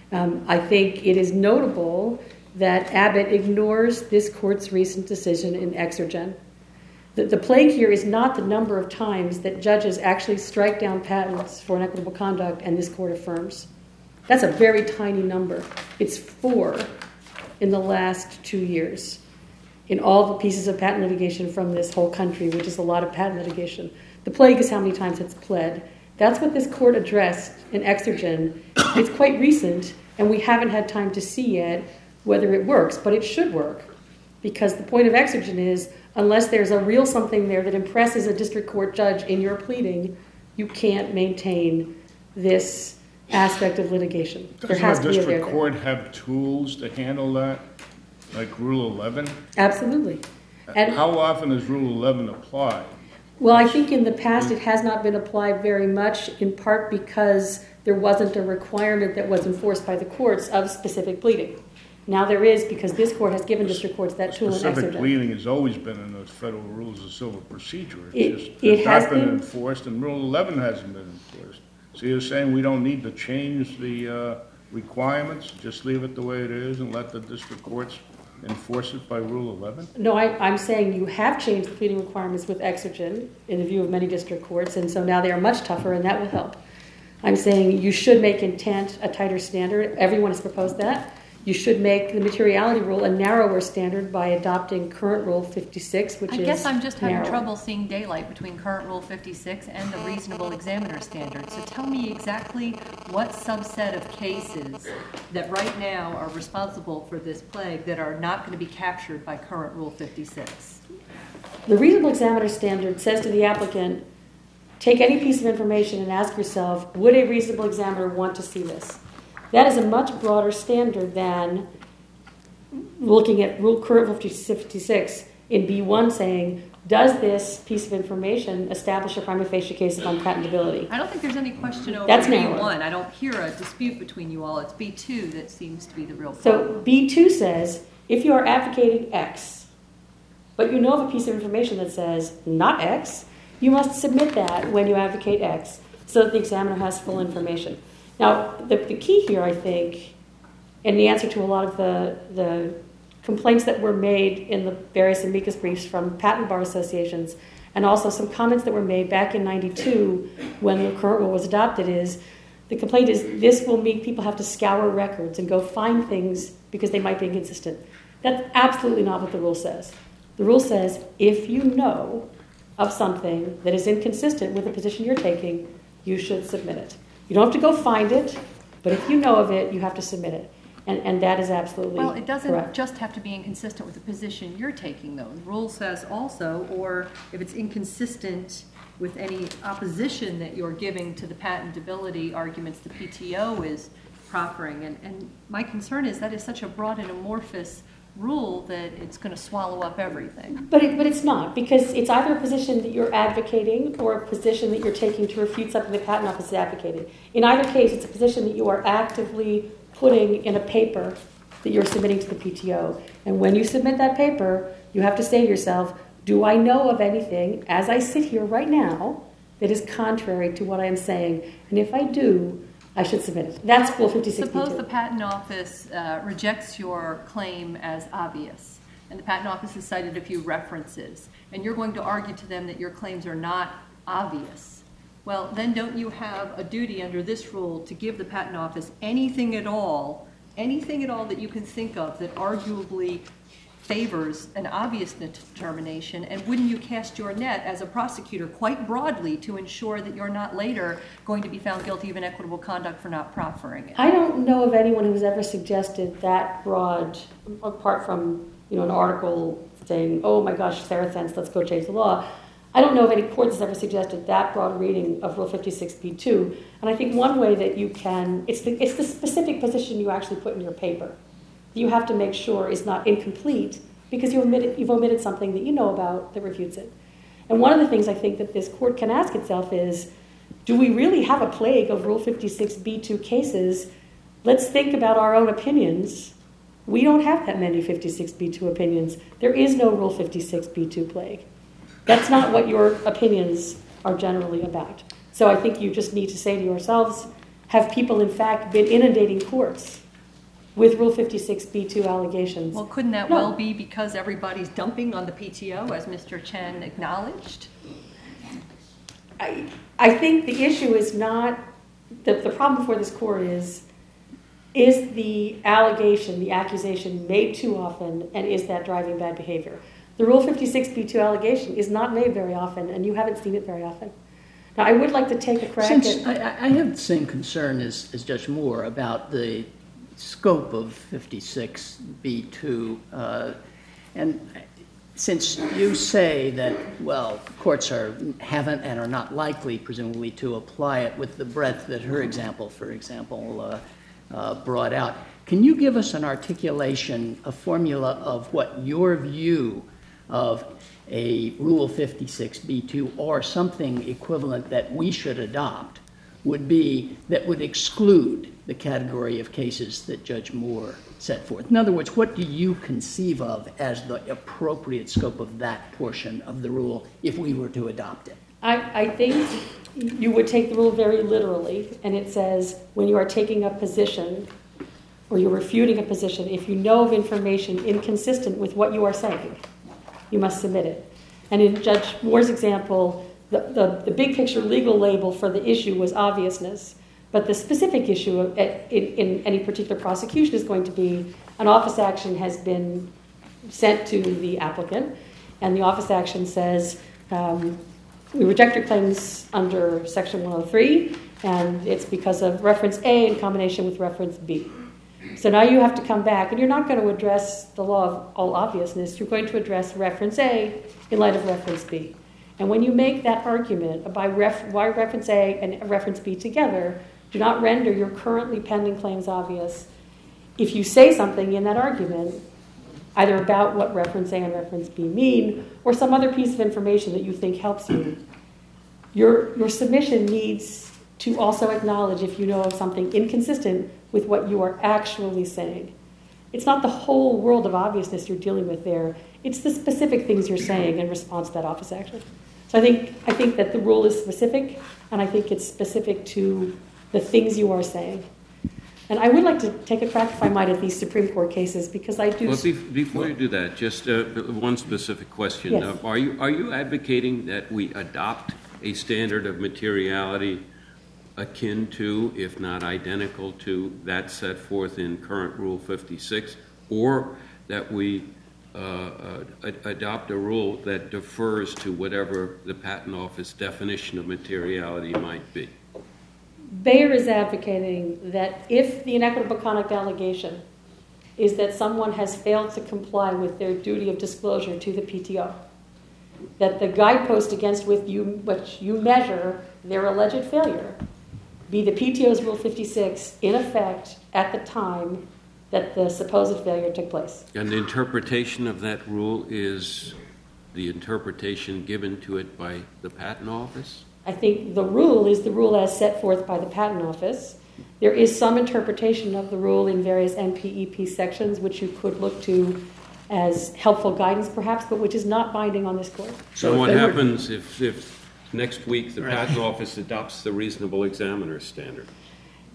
I think it is notable that Abbott ignores this court's recent decision in Exergen. The plague here is not the number of times that judges actually strike down patents for inequitable conduct and this court affirms. That's a very tiny number. It's 4 in the last 2 years in all the pieces of patent litigation from this whole country, which is a lot of patent litigation. The plague is how many times it's pled. That's what this court addressed in Exergen. It's quite recent, and we haven't had time to see yet whether it works, but it should work, because the point of Exergen is, unless there's a real something there that impresses a district court judge in your pleading, you can't maintain this aspect of litigation. There has to be a Doesn't a district court have tools to handle that, like Rule 11? Absolutely. And how often is Rule 11 applied? Well, I think in the past it has not been applied very much, in part because there wasn't a requirement that was enforced by the courts of specific pleading. Now there is, because this court has given district courts that tool in Specific Exergen. pleading has always been in the federal rules of civil procedure. It It's has not been been enforced, and Rule 11 hasn't been enforced. So you're saying we don't need to change the requirements, just leave it the way it is and let the district courts enforce it by Rule 11? No, I'm saying you have changed the pleading requirements with Exergen in the view of many district courts, and so now they are much tougher, and that will help. I'm saying you should make intent a tighter standard. Everyone has proposed that. You should make the materiality rule a narrower standard by adopting current Rule 56, which is I guess I'm just having narrow. trouble seeing daylight between current Rule 56 and the reasonable examiner standard. So tell me exactly what subset of cases that right now are responsible for this plague that are not going to be captured by current Rule 56. The reasonable examiner standard says to the applicant, take any piece of information and ask yourself, would a reasonable examiner want to see this? That is a much broader standard than looking at current Rule 56 in B1 saying, does this piece of information establish a prima facie case of unpatentability? I don't think there's any question over That's B1. narrower. I don't hear a dispute between you all. It's B2 that seems to be the real So problem. B2 says, if you are advocating X, but you know of a piece of information that says not X, you must submit that when you advocate X so that the examiner has full information. Now, the key here, I think, and the answer to a lot of the complaints that were made in the various amicus briefs from patent bar associations, and also some comments that were made back in '92 when the current rule was adopted, is the complaint is this will make people have to scour records and go find things because they might be inconsistent. That's absolutely not what the rule says. The rule says if you know of something that is inconsistent with the position you're taking, you should submit it. You don't have to go find it, but if you know of it, you have to submit it. And that is absolutely correct. Well, it doesn't just have to be inconsistent with the position you're taking, though. The rule says also, or if it's inconsistent with any opposition that you're giving to the patentability arguments the PTO is proffering. And my concern is that is such a broad and amorphous rule that it's going to swallow up everything. But it's not, because it's either a position that you're advocating or a position that you're taking to refute something the Patent Office is advocating. In either case, it's a position that you are actively putting in a paper that you're submitting to the PTO. And when you submit that paper, you have to say to yourself, do I know of anything, as I sit here right now, that is contrary to what I am saying? And if I do, I should submit it. That's Rule 56B2. Suppose the Patent Office rejects your claim as obvious, and the Patent Office has cited a few references, and you're going to argue to them that your claims are not obvious, well, then don't you have a duty under this rule to give the Patent Office anything at all that you can think of that arguably favors an obviousness determination, and wouldn't you cast your net as a prosecutor quite broadly to ensure that you're not later going to be found guilty of inequitable conduct for not proffering it? I don't know of anyone who's ever suggested that broad, apart from an article saying, oh my gosh, Saracens, let's go change the law. I don't know of any court that's ever suggested that broad reading of Rule 56b2. And I think one way that you can, it's the specific position you actually put in your paper. You have to make sure is not incomplete because you've omitted something that you know about that refutes it. And one of the things I think that this court can ask itself is, do we really have a plague of Rule 56b2 cases? Let's think about our own opinions. We don't have that many 56b2 opinions. There is no Rule 56b2 plague. That's not what your opinions are generally about. So I think you just need to say to yourselves, have people in fact been inundating courts with Rule 56b2 allegations? Well, couldn't that well be because everybody's dumping on the PTO, as Mr. Chen acknowledged? I think the issue is not, the problem for this court is the allegation, the accusation made too often, and is that driving bad behavior? The Rule 56b2 allegation is not made very often, and you haven't seen it very often. Now, I would like to take a crack at... I have the same concern as Judge Moore about the scope of 56b2, and since you say that, well, courts haven't and are not likely, presumably, to apply it with the breadth that her example, for example, brought out, can you give us an articulation, a formula of what your view of a Rule 56b2 or something equivalent that we should adopt would be that would exclude the category of cases that Judge Moore set forth? In other words, what do you conceive of as the appropriate scope of that portion of the rule if we were to adopt it? I think you would take the rule very literally, and it says when you are taking a position or you're refuting a position, if you know of information inconsistent with what you are saying, you must submit it. And in Judge Moore's example, the big picture legal label for the issue was obviousness, but the specific issue in any particular prosecution is going to be an office action has been sent to the applicant, and the office action says, we reject your claims under Section 103, and it's because of reference A in combination with reference B. So now you have to come back, and you're not going to address the law of all obviousness. You're going to address reference A in light of reference B. And when you make that argument by why reference A and reference B together do not render your currently pending claims obvious, if you say something in that argument, either about what reference A and reference B mean, or some other piece of information that you think helps you, your submission needs to also acknowledge if you know of something inconsistent with what you are actually saying. It's not the whole world of obviousness you're dealing with there. It's the specific things you're saying in response to that office action. So I think that the rule is specific, and I think it's specific to the things you are saying. And I would like to take a crack, if I might, at these Supreme Court cases, because I do... Well, before you do that, just one specific question. Yes. Are you advocating that we adopt a standard of materiality akin to, if not identical to, that set forth in current Rule 56, or that we adopt a rule that defers to whatever the Patent Office definition of materiality might be? Bayer is advocating that if the inequitable conduct allegation is that someone has failed to comply with their duty of disclosure to the PTO, that the guidepost against which you measure their alleged failure be the PTO's Rule 56 in effect at the time that the supposed failure took place. And the interpretation of that rule is the interpretation given to it by the Patent Office? I think the rule is the rule as set forth by the Patent Office. There is some interpretation of the rule in various NPEP sections, which you could look to as helpful guidance, perhaps, but which is not binding on this court. So what happens if next week the Patent Office adopts the reasonable examiner standard?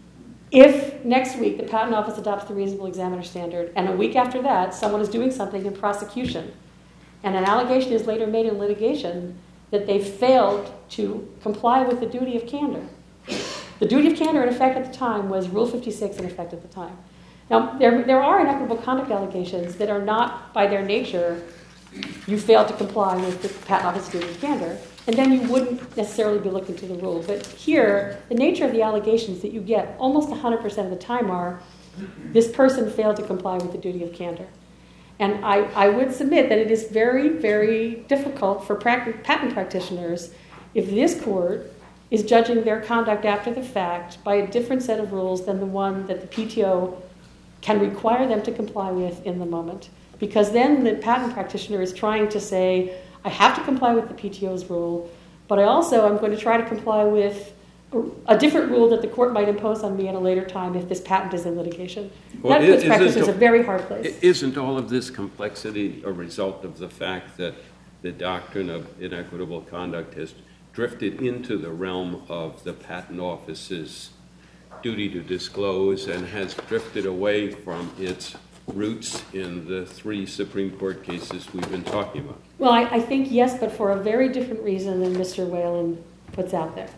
If next week the Patent Office adopts the reasonable examiner standard, and a week after that someone is doing something in prosecution, and an allegation is later made in litigation that they failed to comply with the duty of candor. The duty of candor in effect at the time was Rule 56 in effect at the time. Now, there are inequitable conduct allegations that are not, by their nature, you failed to comply with the Patent Office duty of candor, and then you wouldn't necessarily be looking to the rule. But here, the nature of the allegations that you get almost 100% of the time are, this person failed to comply with the duty of candor. And I would submit that it is very, very difficult for patent practitioners if this court is judging their conduct after the fact by a different set of rules than the one that the PTO can require them to comply with in the moment. Because then the patent practitioner is trying to say, I have to comply with the PTO's rule, but I also am going to try to comply with a different rule that the court might impose on me at a later time if this patent is in litigation. Well, that puts practitioners in a very hard place. Isn't all of this complexity a result of the fact that the doctrine of inequitable conduct has drifted into the realm of the Patent Office's duty to disclose and has drifted away from its roots in the 3 Supreme Court cases we've been talking about? Well, I think yes, but for a very different reason than Mr. Whalen puts out there.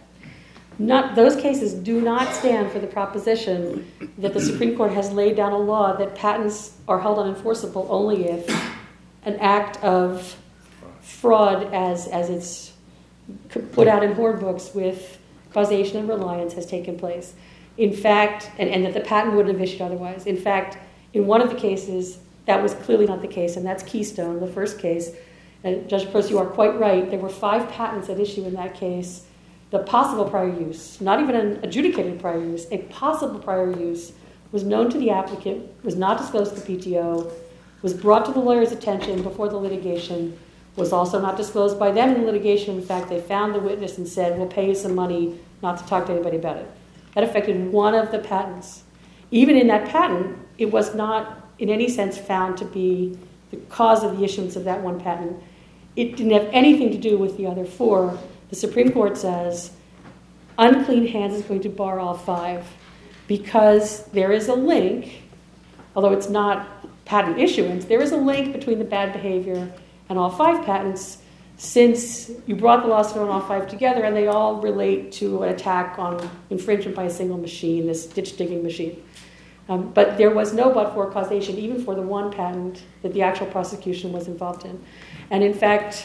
Those cases do not stand for the proposition that the Supreme Court has laid down a law that patents are held unenforceable only if an act of fraud, as it's put out in Horn books with causation and reliance, has taken place. In fact, and that the patent wouldn't have issued otherwise. In fact, in one of the cases, that was clearly not the case, and that's Keystone, the first case. And Judge Prost, you are quite right. There were 5 patents at issue in that case. The possible prior use, not even an adjudicated prior use, a possible prior use was known to the applicant, was not disclosed to the PTO, was brought to the lawyer's attention before the litigation, was also not disclosed by them in the litigation. In fact, they found the witness and said, we'll pay you some money not to talk to anybody about it. That affected one of the patents. Even in that patent, it was not in any sense found to be the cause of the issuance of that one patent. It didn't have anything to do with the other 4. The Supreme Court says unclean hands is going to bar all 5 because there is a link, although it's not patent issuance, there is a link between the bad behavior and all 5 patents, since you brought the lawsuit on all 5 together and they all relate to an attack on infringement by a single machine, this ditch-digging machine. But there was no but-for causation, even for the one patent that the actual prosecution was involved in. And in fact,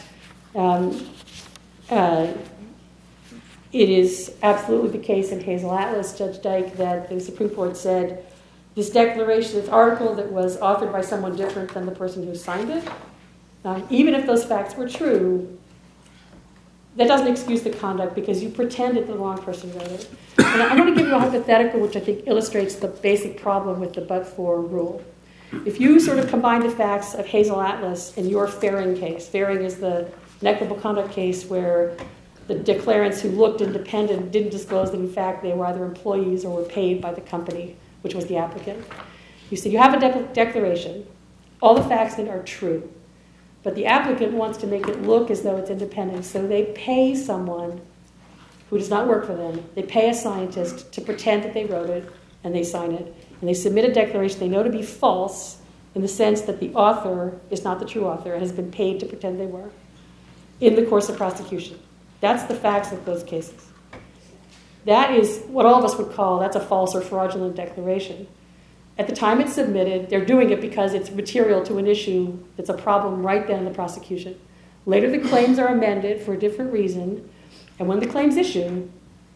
it is absolutely the case in Hazel Atlas, Judge Dyke, that the Supreme Court said this declaration, this article that was authored by someone different than the person who signed it, even if those facts were true, that doesn't excuse the conduct because you pretended the wrong person wrote it. And I'm going to give you a hypothetical which I think illustrates the basic problem with the but-for rule. If you sort of combine the facts of Hazel Atlas and your Faring case, Faring is the inequitable conduct case where the declarants who looked independent didn't disclose that in fact they were either employees or were paid by the company, which was the applicant. You say you have a declaration, all the facts in it are true, but the applicant wants to make it look as though it's independent, so they pay someone who does not work for them. They pay a scientist to pretend that they wrote it, and they sign it. And they submit a declaration they know to be false in the sense that the author is not the true author and has been paid to pretend they were in the course of prosecution. That's the facts of those cases. That is what all of us would call, that's a false or fraudulent declaration. At the time it's submitted, they're doing it because it's material to an issue that's a problem right then in the prosecution. Later the claims are amended for a different reason, and when the claims issue,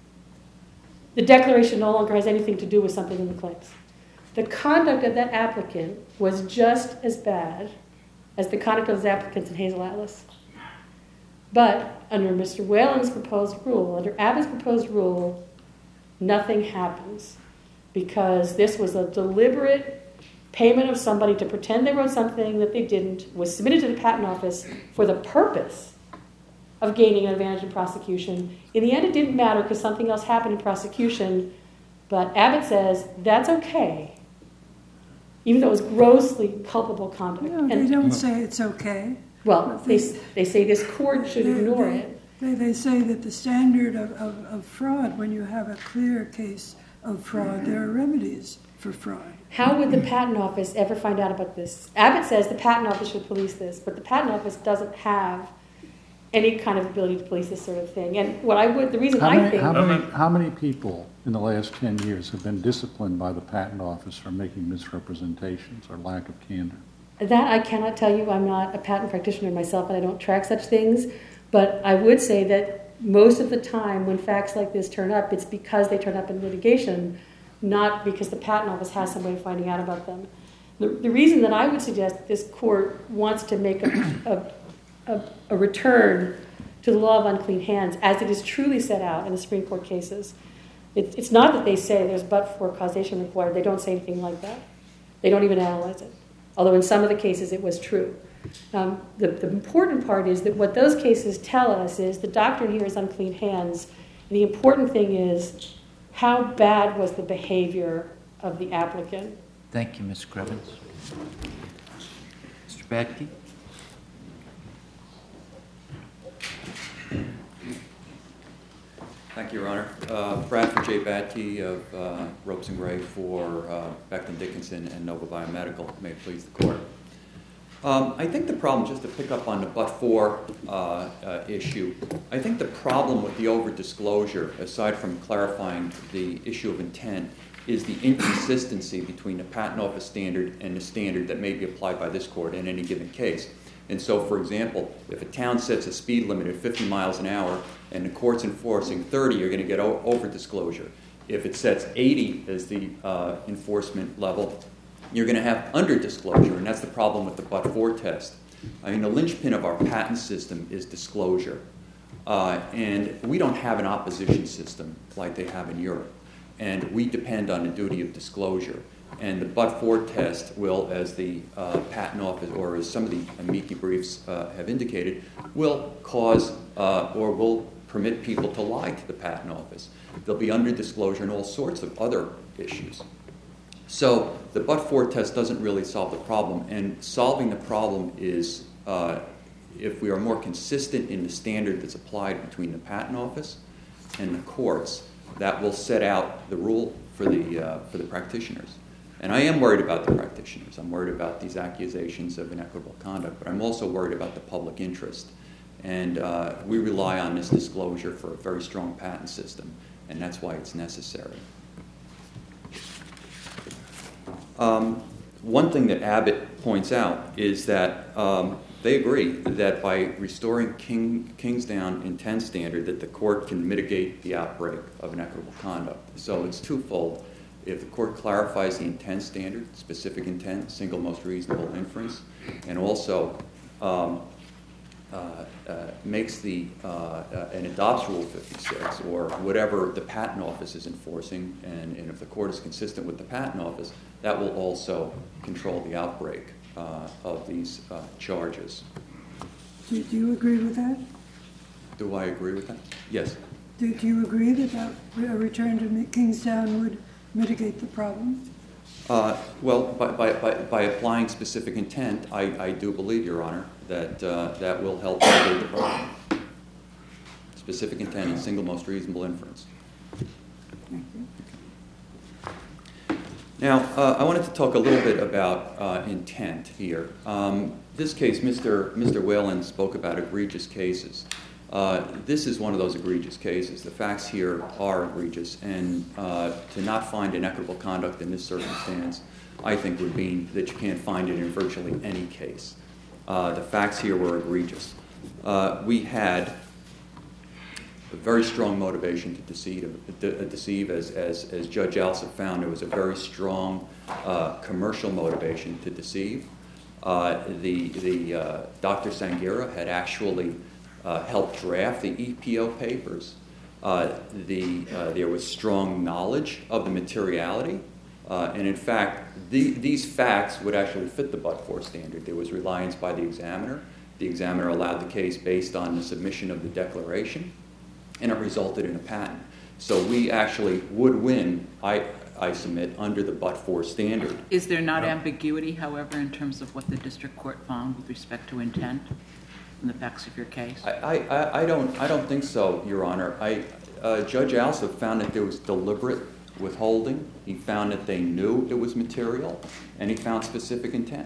the declaration no longer has anything to do with something in the claims. The conduct of that applicant was just as bad as the conduct of those applicants in Hazel Atlas. But under Mr. Whalen's proposed rule, under Abbott's proposed rule, nothing happens because this was a deliberate payment of somebody to pretend they wrote something that they didn't, was submitted to the Patent Office for the purpose of gaining an advantage in prosecution. In the end, it didn't matter because something else happened in prosecution, but Abbott says that's okay, even though it was grossly culpable conduct. No, they don't say it's okay. Well, they say this court should ignore it. They say that the standard of fraud, when you have a clear case of fraud, there are remedies for fraud. How would the Patent Office ever find out about this? Abbott says the Patent Office should police this, but the Patent Office doesn't have any kind of ability to police this sort of thing. And the reason I think... How many people in the last 10 years have been disciplined by the Patent Office for making misrepresentations or lack of candor? That I cannot tell you. I'm not a patent practitioner myself, and I don't track such things. But I would say that most of the time when facts like this turn up, it's because they turn up in litigation, not because the Patent Office has some way of finding out about them. The reason that I would suggest that this court wants to make a return to the law of unclean hands, as it is truly set out in the Supreme Court cases, it's not that they say there's but-for causation required. They don't say anything like that. They don't even analyze it. Although in some of the cases it was true. The important part is that what those cases tell us is the doctrine here is unclean hands. And the important thing is how bad was the behavior of the applicant. Thank you, Ms. Crevens. Mr. Batke? Thank you, Your Honor. Bradford J. Batke of Ropes and Gray for Becton Dickinson and Nova Biomedical. May it please the Court. I think the problem, just to pick up on the but-for issue, I think the problem with the over-disclosure, aside from clarifying the issue of intent, is the inconsistency between the Patent Office standard and the standard that may be applied by this Court in any given case. And so, for example, if a town sets a speed limit at 50 miles an hour and the court's enforcing 30, you're going to get over-disclosure. If it sets 80 as the enforcement level, you're going to have under-disclosure, and that's the problem with the but-for test. I mean, the linchpin of our patent system is disclosure. And we don't have an opposition system like they have in Europe. And we depend on the duty of disclosure. And the but-for test will, as the Patent Office, or as some of the amici briefs have indicated, will cause or will permit people to lie to the Patent Office. There'll be under-disclosure and all sorts of other issues. So the but-for test doesn't really solve the problem. And solving the problem is, if we are more consistent in the standard that's applied between the Patent Office and the courts, that will set out the rule for the practitioners. And I am worried about the practitioners. I'm worried about these accusations of inequitable conduct, but I'm also worried about the public interest. And we rely on this disclosure for a very strong patent system, and that's why it's necessary. One thing that Abbott points out is that they agree that by restoring Kingsdown intent standard, that the court can mitigate the outbreak of inequitable conduct. So it's twofold. If the court clarifies the intent standard, specific intent, single most reasonable inference, and also makes and adopts Rule 56 or whatever the Patent Office is enforcing, and if the court is consistent with the Patent Office, that will also control the outbreak of these charges. Do you agree with that? Do I agree with that? Yes. Do you agree that a return to Kingsdown would mitigate the problem? Well, by applying specific intent, I do believe, Your Honor, that that will help mitigate the problem. Specific intent and single most reasonable inference. Thank you. Now, I wanted to talk a little bit about intent here. This case, Mr. Whalen spoke about egregious cases. This is one of those egregious cases. The facts here are egregious, and to not find inequitable conduct in this circumstance, I think, would mean that you can't find it in virtually any case. The facts here were egregious. We had a very strong motivation to deceive, as Judge Alsop found. There was a very strong commercial motivation to deceive. Dr. Sanghera had actually helped draft the EPO papers. There was strong knowledge of the materiality, and in fact, these facts would actually fit the but-for standard. There was reliance by the examiner. The examiner allowed the case based on the submission of the declaration, and it resulted in a patent. So we actually would win, I submit, under the but-for standard. Is there not ambiguity, however, in terms of what the district court found with respect to intent in the facts of your case? I don't think so, Your Honor. Judge Alsop found that there was deliberate withholding, he found that they knew it was material, and he found specific intent.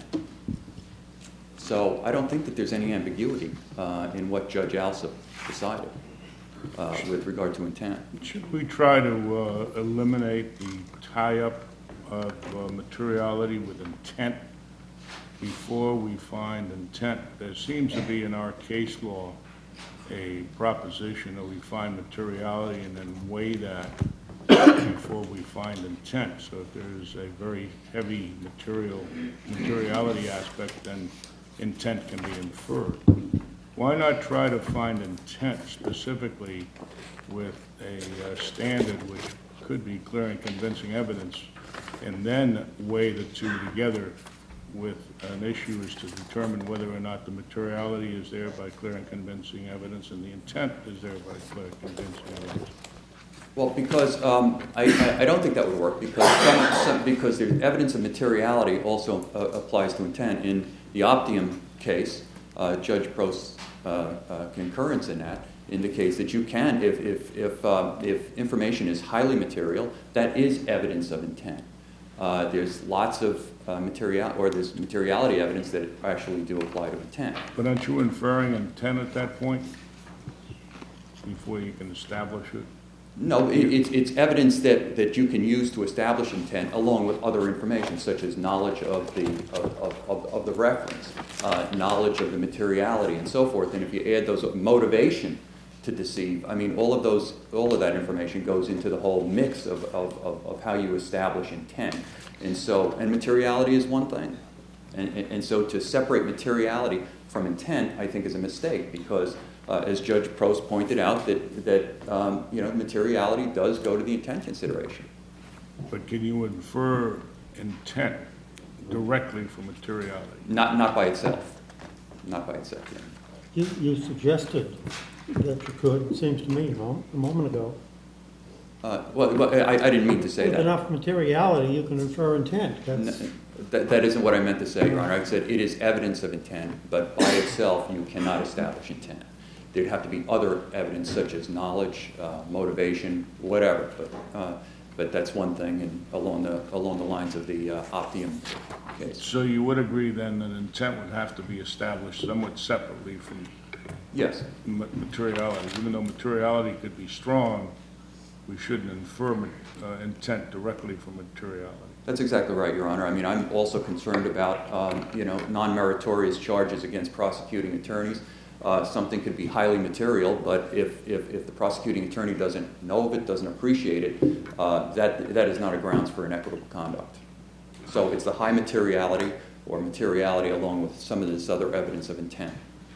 So I don't think that there's any ambiguity in what Judge Alsop decided with regard to intent. Should we try to eliminate the tie-up of materiality with intent before we find intent? There seems to be in our case law a proposition that we find materiality and then weigh that before we find intent. So if there's a very heavy materiality aspect, then intent can be inferred. Why not try to find intent specifically with a standard which could be clear and convincing evidence, and then weigh the two together with an issue as to determine whether or not the materiality is there by clear and convincing evidence and the intent is there by clear and convincing evidence? Well, because I don't think that would work, because the evidence of materiality also applies to intent. In the Optium case, Judge Prost's concurrence in that indicates that you can, if information is highly material, that is evidence of intent. There's lots of there's materiality evidence that actually do apply to intent. But aren't you inferring intent at that point before you can establish it? No, it's evidence that you can use to establish intent along with other information, such as knowledge of the reference, knowledge of the materiality, and so forth. And if you add those motivation to deceive, I mean, all of that information goes into the whole mix of how you establish intent. And materiality is one thing. And so to separate materiality from intent, I think, is a mistake, because as Judge Prost pointed out, that materiality does go to the intent consideration. But can you infer intent directly from materiality? Not by itself. Not by itself. Yeah. You suggested that you could, it seems to me, a moment ago. I didn't mean to say With that. enough materiality, you can infer intent. That isn't what I meant to say, Your Honor. I said it is evidence of intent, but by itself you cannot establish intent. There'd have to be other evidence, such as knowledge, motivation, whatever. But that's one thing, and along the lines of the Optium case. So you would agree then that intent would have to be established somewhat separately from materiality. Even though materiality could be strong, we shouldn't infer intent directly from materiality. That's exactly right, Your Honor. I mean, I'm also concerned about non-meritorious charges against prosecuting attorneys. Something could be highly material, but if the prosecuting attorney doesn't know of it, doesn't appreciate it, that is not a grounds for inequitable conduct. So it's the high materiality or materiality along with some of this other evidence of intent.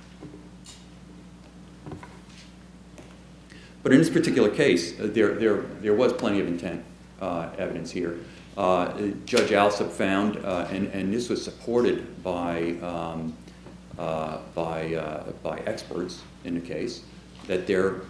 But in this particular case, there was plenty of intent evidence here. Judge Alsop found, and this was supported by experts in the case, that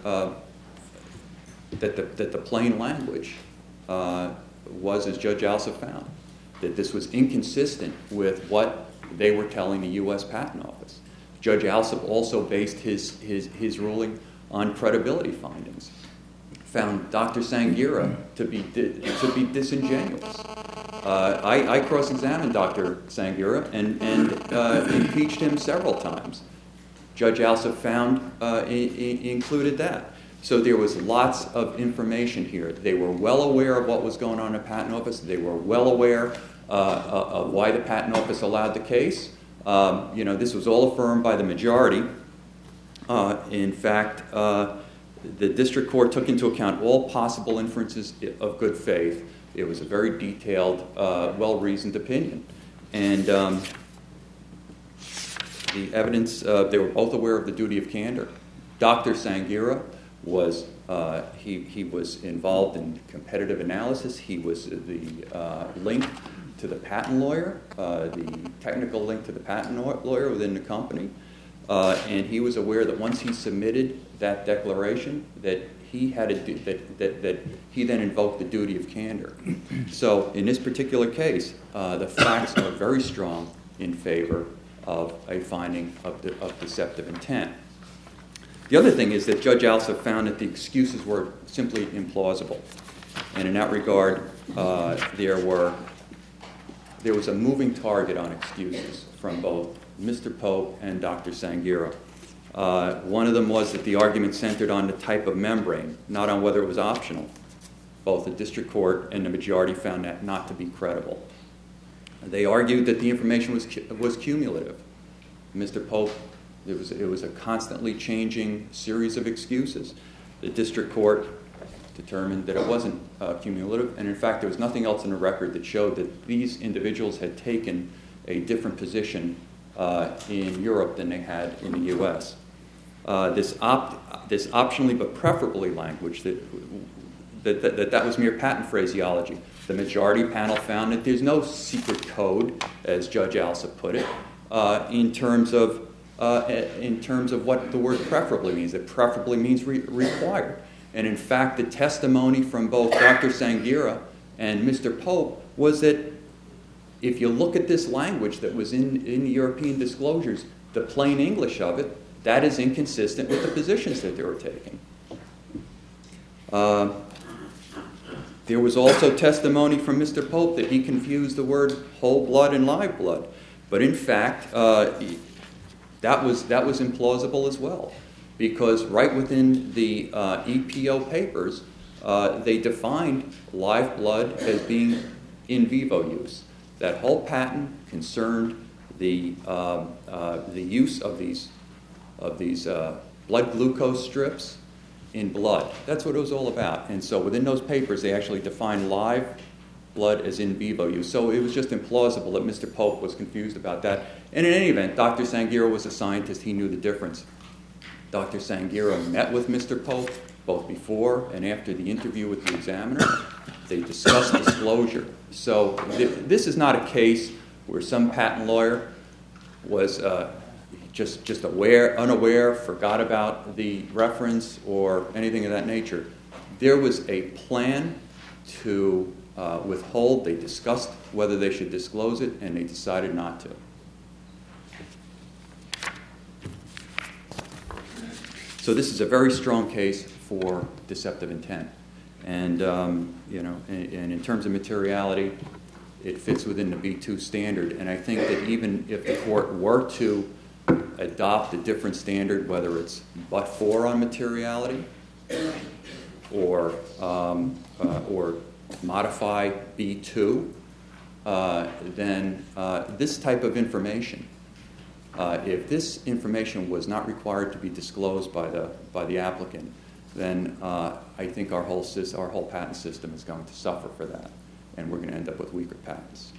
the plain language was, as Judge Alsop found, that this was inconsistent with what they were telling the U.S. Patent Office. Judge Alsop also based his ruling on credibility findings. Found Dr. Sanghera to be disingenuous. I cross-examined Dr. Sanghera and impeached him several times. Judge Alsop found included that. So there was lots of information here. They were well aware of what was going on in the Patent Office. They were well aware of why the Patent Office allowed the case. This was all affirmed by the majority. In fact, the district court took into account all possible inferences of good faith. It was a very detailed, well-reasoned opinion. And the evidence, they were both aware of the duty of candor. Dr. Sanghera was, he was involved in competitive analysis. He was the link to the patent lawyer, the technical link to the patent lawyer within the company. And he was aware that once he submitted that declaration, that he had that he then invoked the duty of candor. So in this particular case, the facts are very strong in favor of a finding of deceptive intent. The other thing is that Judge Alsop found that the excuses were simply implausible. And in that regard, there was a moving target on excuses from both Mr. Pope and Dr. Sanghera. One of them was that the argument centered on the type of membrane, not on whether it was optional. Both the district court and the majority found that not to be credible. They argued that the information was cumulative. Mr. Pope, it was a constantly changing series of excuses. The district court determined that it wasn't cumulative, and in fact there was nothing else in the record that showed that these individuals had taken a different position in Europe than they had in the U.S. This optionally but preferably language, that was mere patent phraseology. The majority panel found that there's no secret code, as Judge Alsup put it, in terms of what the word preferably means. That preferably means required. And in fact, the testimony from both Dr. Sanghera and Mr. Pope was that if you look at this language that was in the European disclosures, the plain English of it, that is inconsistent with the positions that they were taking. There was also testimony from Mr. Pope that he confused the word whole blood and live blood. But in fact, that was implausible as well, because right within the EPO papers, they defined live blood as being in vivo use. That whole patent concerned the use of these blood glucose strips in blood. That's what it was all about. And so within those papers, they actually defined live blood as in vivo use. So it was just implausible that Mr. Pope was confused about that. And in any event, Dr. Sanghera was a scientist. He knew the difference. Dr. Sanghera met with Mr. Pope both before and after the interview with the examiner. They discussed disclosure. So this is not a case where some patent lawyer was just unaware, forgot about the reference or anything of that nature. There was a plan to withhold. They discussed whether they should disclose it, and they decided not to. So this is a very strong case for deceptive intent. And, and in terms of materiality, it fits within the B2 standard. And I think that even if the court were to adopt a different standard, whether it's but-for on materiality or modify B2, then this type of information, if this information was not required to be disclosed by the applicant, then I think our whole patent system is going to suffer for that, and we're going to end up with weaker patents.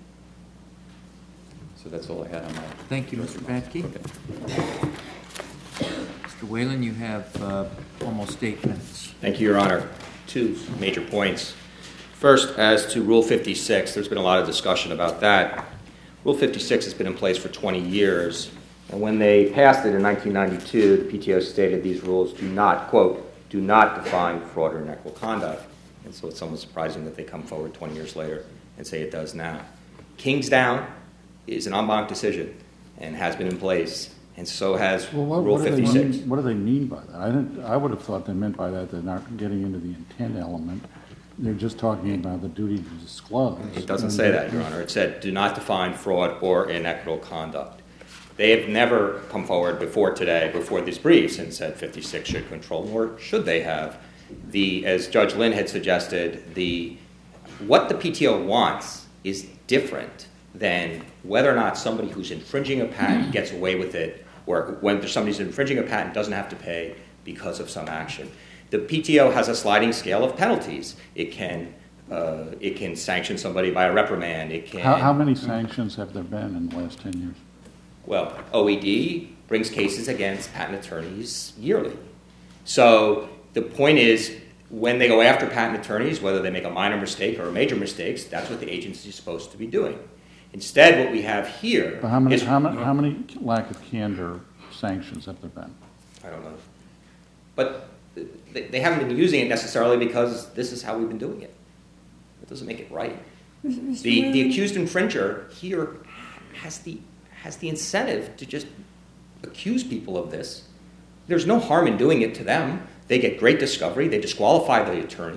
So that's all I had on that. Thank you, Mr. Batke. Okay. Mr. Whalen, you have almost 8 minutes. Thank you, Your Honor. 2 major points. First, as to Rule 56, there's been a lot of discussion about that. Rule 56 has been in place for 20 years, and when they passed it in 1992, the PTO stated these rules do not, quote, do not define fraud or inequitable conduct. And so it's somewhat surprising that they come forward 20 years later and say it does now. Kingsdown is an en banc decision and has been in place, and so has Rule 56. What do they mean by that? I would have thought they meant by that they're not getting into the intent element. They're just talking about the duty to disclose. It doesn't say that, Your Honor. It said do not define fraud or inequitable conduct. They have never come forward before today, before these briefs, and said 56 should control, nor should they have. As Judge Lynn had suggested, what the PTO wants is different than whether or not somebody who's infringing a patent gets away with it, or when somebody who's infringing a patent doesn't have to pay because of some action. The PTO has a sliding scale of penalties. It can sanction somebody by a reprimand. It can. How many sanctions have there been in the last 10 years? Well, OED brings cases against patent attorneys yearly. So the point is, when they go after patent attorneys, whether they make a minor mistake or a major mistake, that's what the agency is supposed to be doing. Instead, what we have here how many lack of candor sanctions have there been? I don't know. But they haven't been using it necessarily because this is how we've been doing it. It doesn't make it right. The accused infringer here has the incentive to just accuse people of this. There's no harm in doing it to them. They get great discovery. They disqualify the attorney.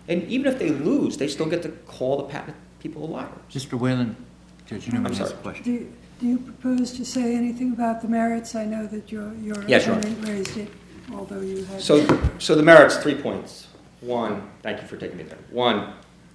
And even if they lose, they still get to call the patent people liars. Mr. Whalen, Judge Newman has a sorry. question. Do you propose to say anything about the merits? I know that your Yes, Your opponent raised it, although you had... So the merits, 3 points. One, thank you for taking me there. One,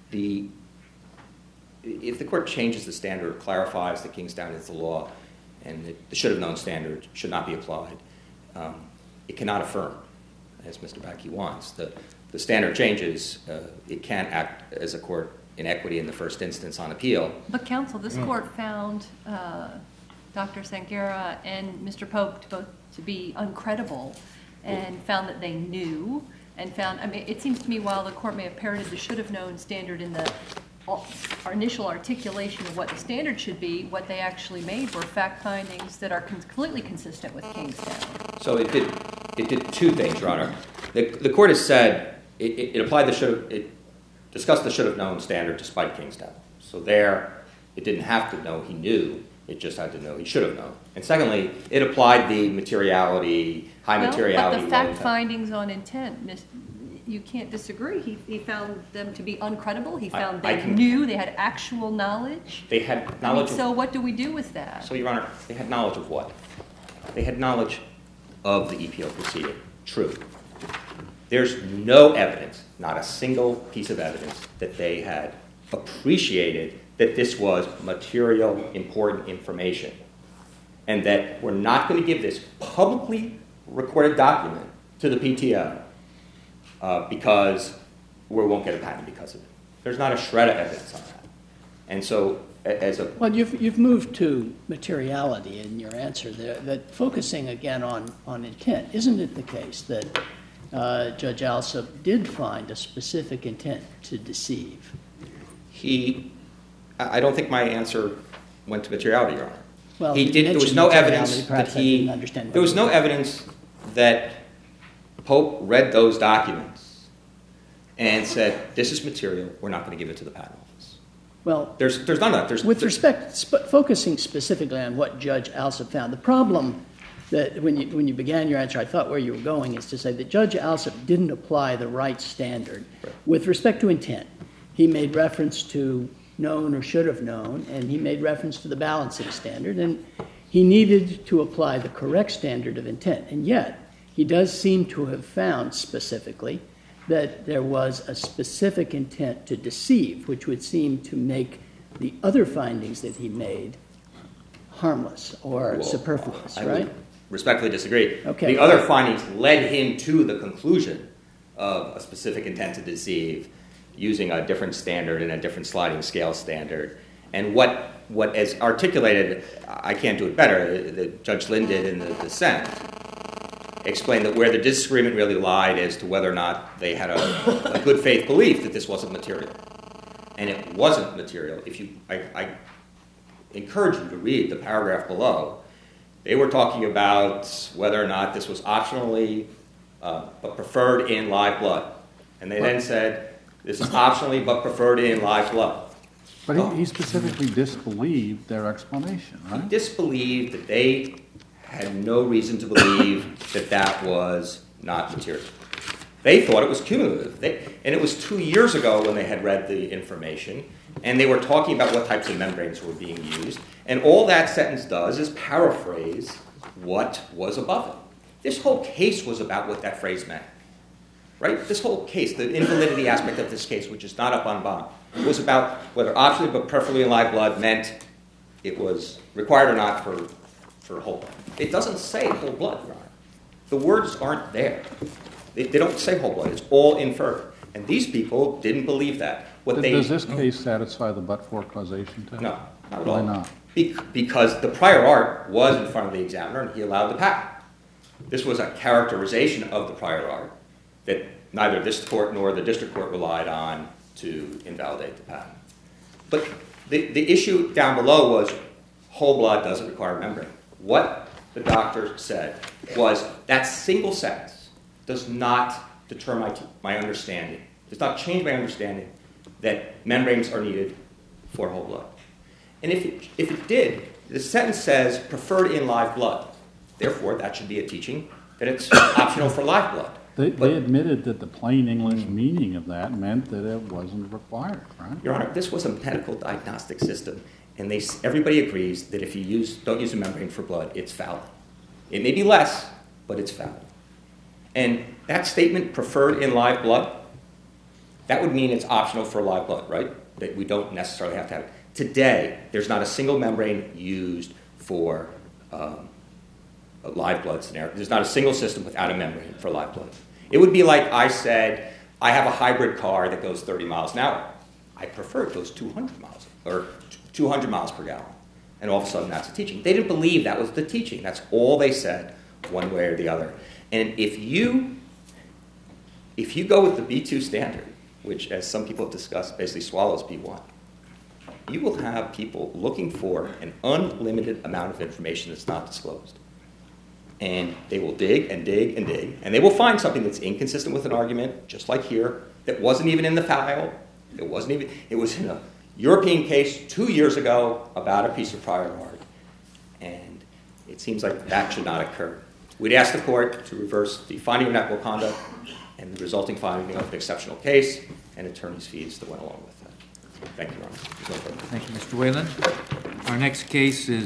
if the court changes the standard, clarifies that Kingstown is the law, and the should-have-known standard should not be applied, it cannot affirm, as Mr. Bakke wants. The standard changes, it can't act as a court in equity in the first instance on appeal. But counsel, this court found Dr. Sangera and Mr. Pope both to be uncredible and found that they knew and found, I mean, it seems to me while the court may have parroted the should-have-known standard in our initial articulation of what the standard should be, what they actually made were fact findings that are completely consistent with Kingstown. So it did two things, Your Honor. The court has said it applied it discussed the should-have-known standard despite Kingstown. So there, it didn't have to know he knew. It just had to know he should have known. And secondly, it applied the materiality, high materiality. But the fact findings on intent, you can't disagree. He found them to be uncredible. He found they knew, they had actual knowledge. They had knowledge. So what do we do with that? So, Your Honor, they had knowledge of what? They had knowledge of the EPO proceeding. True. There's no evidence, not a single piece of evidence, that they had appreciated that this was material, important information, and that we're not going to give this publicly recorded document to the PTO because we won't get a patent because of it. There's not a shred of evidence on that. And so, Well, you've moved to materiality in your answer there, that focusing again on intent. Isn't it the case that Judge Alsop did find a specific intent to deceive? I don't think my answer went to materiality, Your Honor. Well, there was no evidence that there was no evidence that Pope read those documents and said, this is material, we're not going to give it to the patent office. Well, there's none of that. With respect, focusing specifically on what Judge Alsop found, the problem that when you began your answer, I thought where you were going is to say that Judge Alsop didn't apply the right standard. Right. With respect to intent, he made reference to known or should have known, and he made reference to the balancing standard, and he needed to apply the correct standard of intent. And yet, he does seem to have found specifically that there was a specific intent to deceive, which would seem to make the other findings that he made harmless or superfluous, right? I would respectfully disagree. Okay. The other findings led him to the conclusion of a specific intent to deceive using a different standard and a different sliding scale standard. And what as articulated, I can't do it better, that Judge Lynn did in the dissent, explained that where the disagreement really lied as to whether or not they had a good faith belief that this wasn't material. And it wasn't material. I encourage you to read the paragraph below. They were talking about whether or not this was optionally but preferred in live blood. And they then said, this is optionally but preferred in live blood. But he specifically disbelieved their explanation, right? He disbelieved that they had no reason to believe that that was not material. They thought it was cumulative. And it was 2 years ago when they had read the information, and they were talking about what types of membranes were being used. And all that sentence does is paraphrase what was above it. This whole case was about what that phrase meant. Right? This whole case, the invalidity aspect of this case, which is not up on bond, was about whether optionally but preferably in live blood meant it was required or not for whole blood. It doesn't say whole blood, Your Honor. The words aren't there. They don't say whole blood. It's all inferred. And these people didn't believe that. Does this case satisfy the but-for causation test? No, not at all. Why not? Because the prior art was in front of the examiner and he allowed the patent. This was a characterization of the prior art that neither this court nor the district court relied on to invalidate the patent. But the issue down below was whole blood doesn't require membrane. What the doctor said was that single sentence does not deter my understanding, does not change my understanding that membranes are needed for whole blood. And if it did, the sentence says preferred in live blood. Therefore, that should be a teaching that it's optional for live blood. They admitted that the plain English meaning of that meant that it wasn't required, right? Your Honor, this was a medical diagnostic system, and everybody agrees that if you don't use a membrane for blood, it's fouling. It may be less, but it's fouling. And that statement, preferred in live blood, that would mean it's optional for live blood, right? That we don't necessarily have to have it. Today, there's not a single membrane used for a live blood scenario. There's not a single system without a membrane for live blood. It would be like I said, I have a hybrid car that goes 30 miles an hour. I prefer it goes 200 miles, or 200 miles per gallon. And all of a sudden, that's the teaching. They didn't believe that was the teaching. That's all they said, one way or the other. And if you go with the B2 standard, which, as some people have discussed, basically swallows B1, you will have people looking for an unlimited amount of information that's not disclosed. And they will dig and dig and dig, and they will find something that's inconsistent with an argument, just like here, that wasn't even in the file. It was in a European case 2 years ago about a piece of prior art. And it seems like that should not occur. We'd ask the court to reverse the finding of inequitable conduct and the resulting finding of an exceptional case and attorney's fees that went along with that. Thank you, Your Honor. Thank you, Mr. Whalen. Our next case is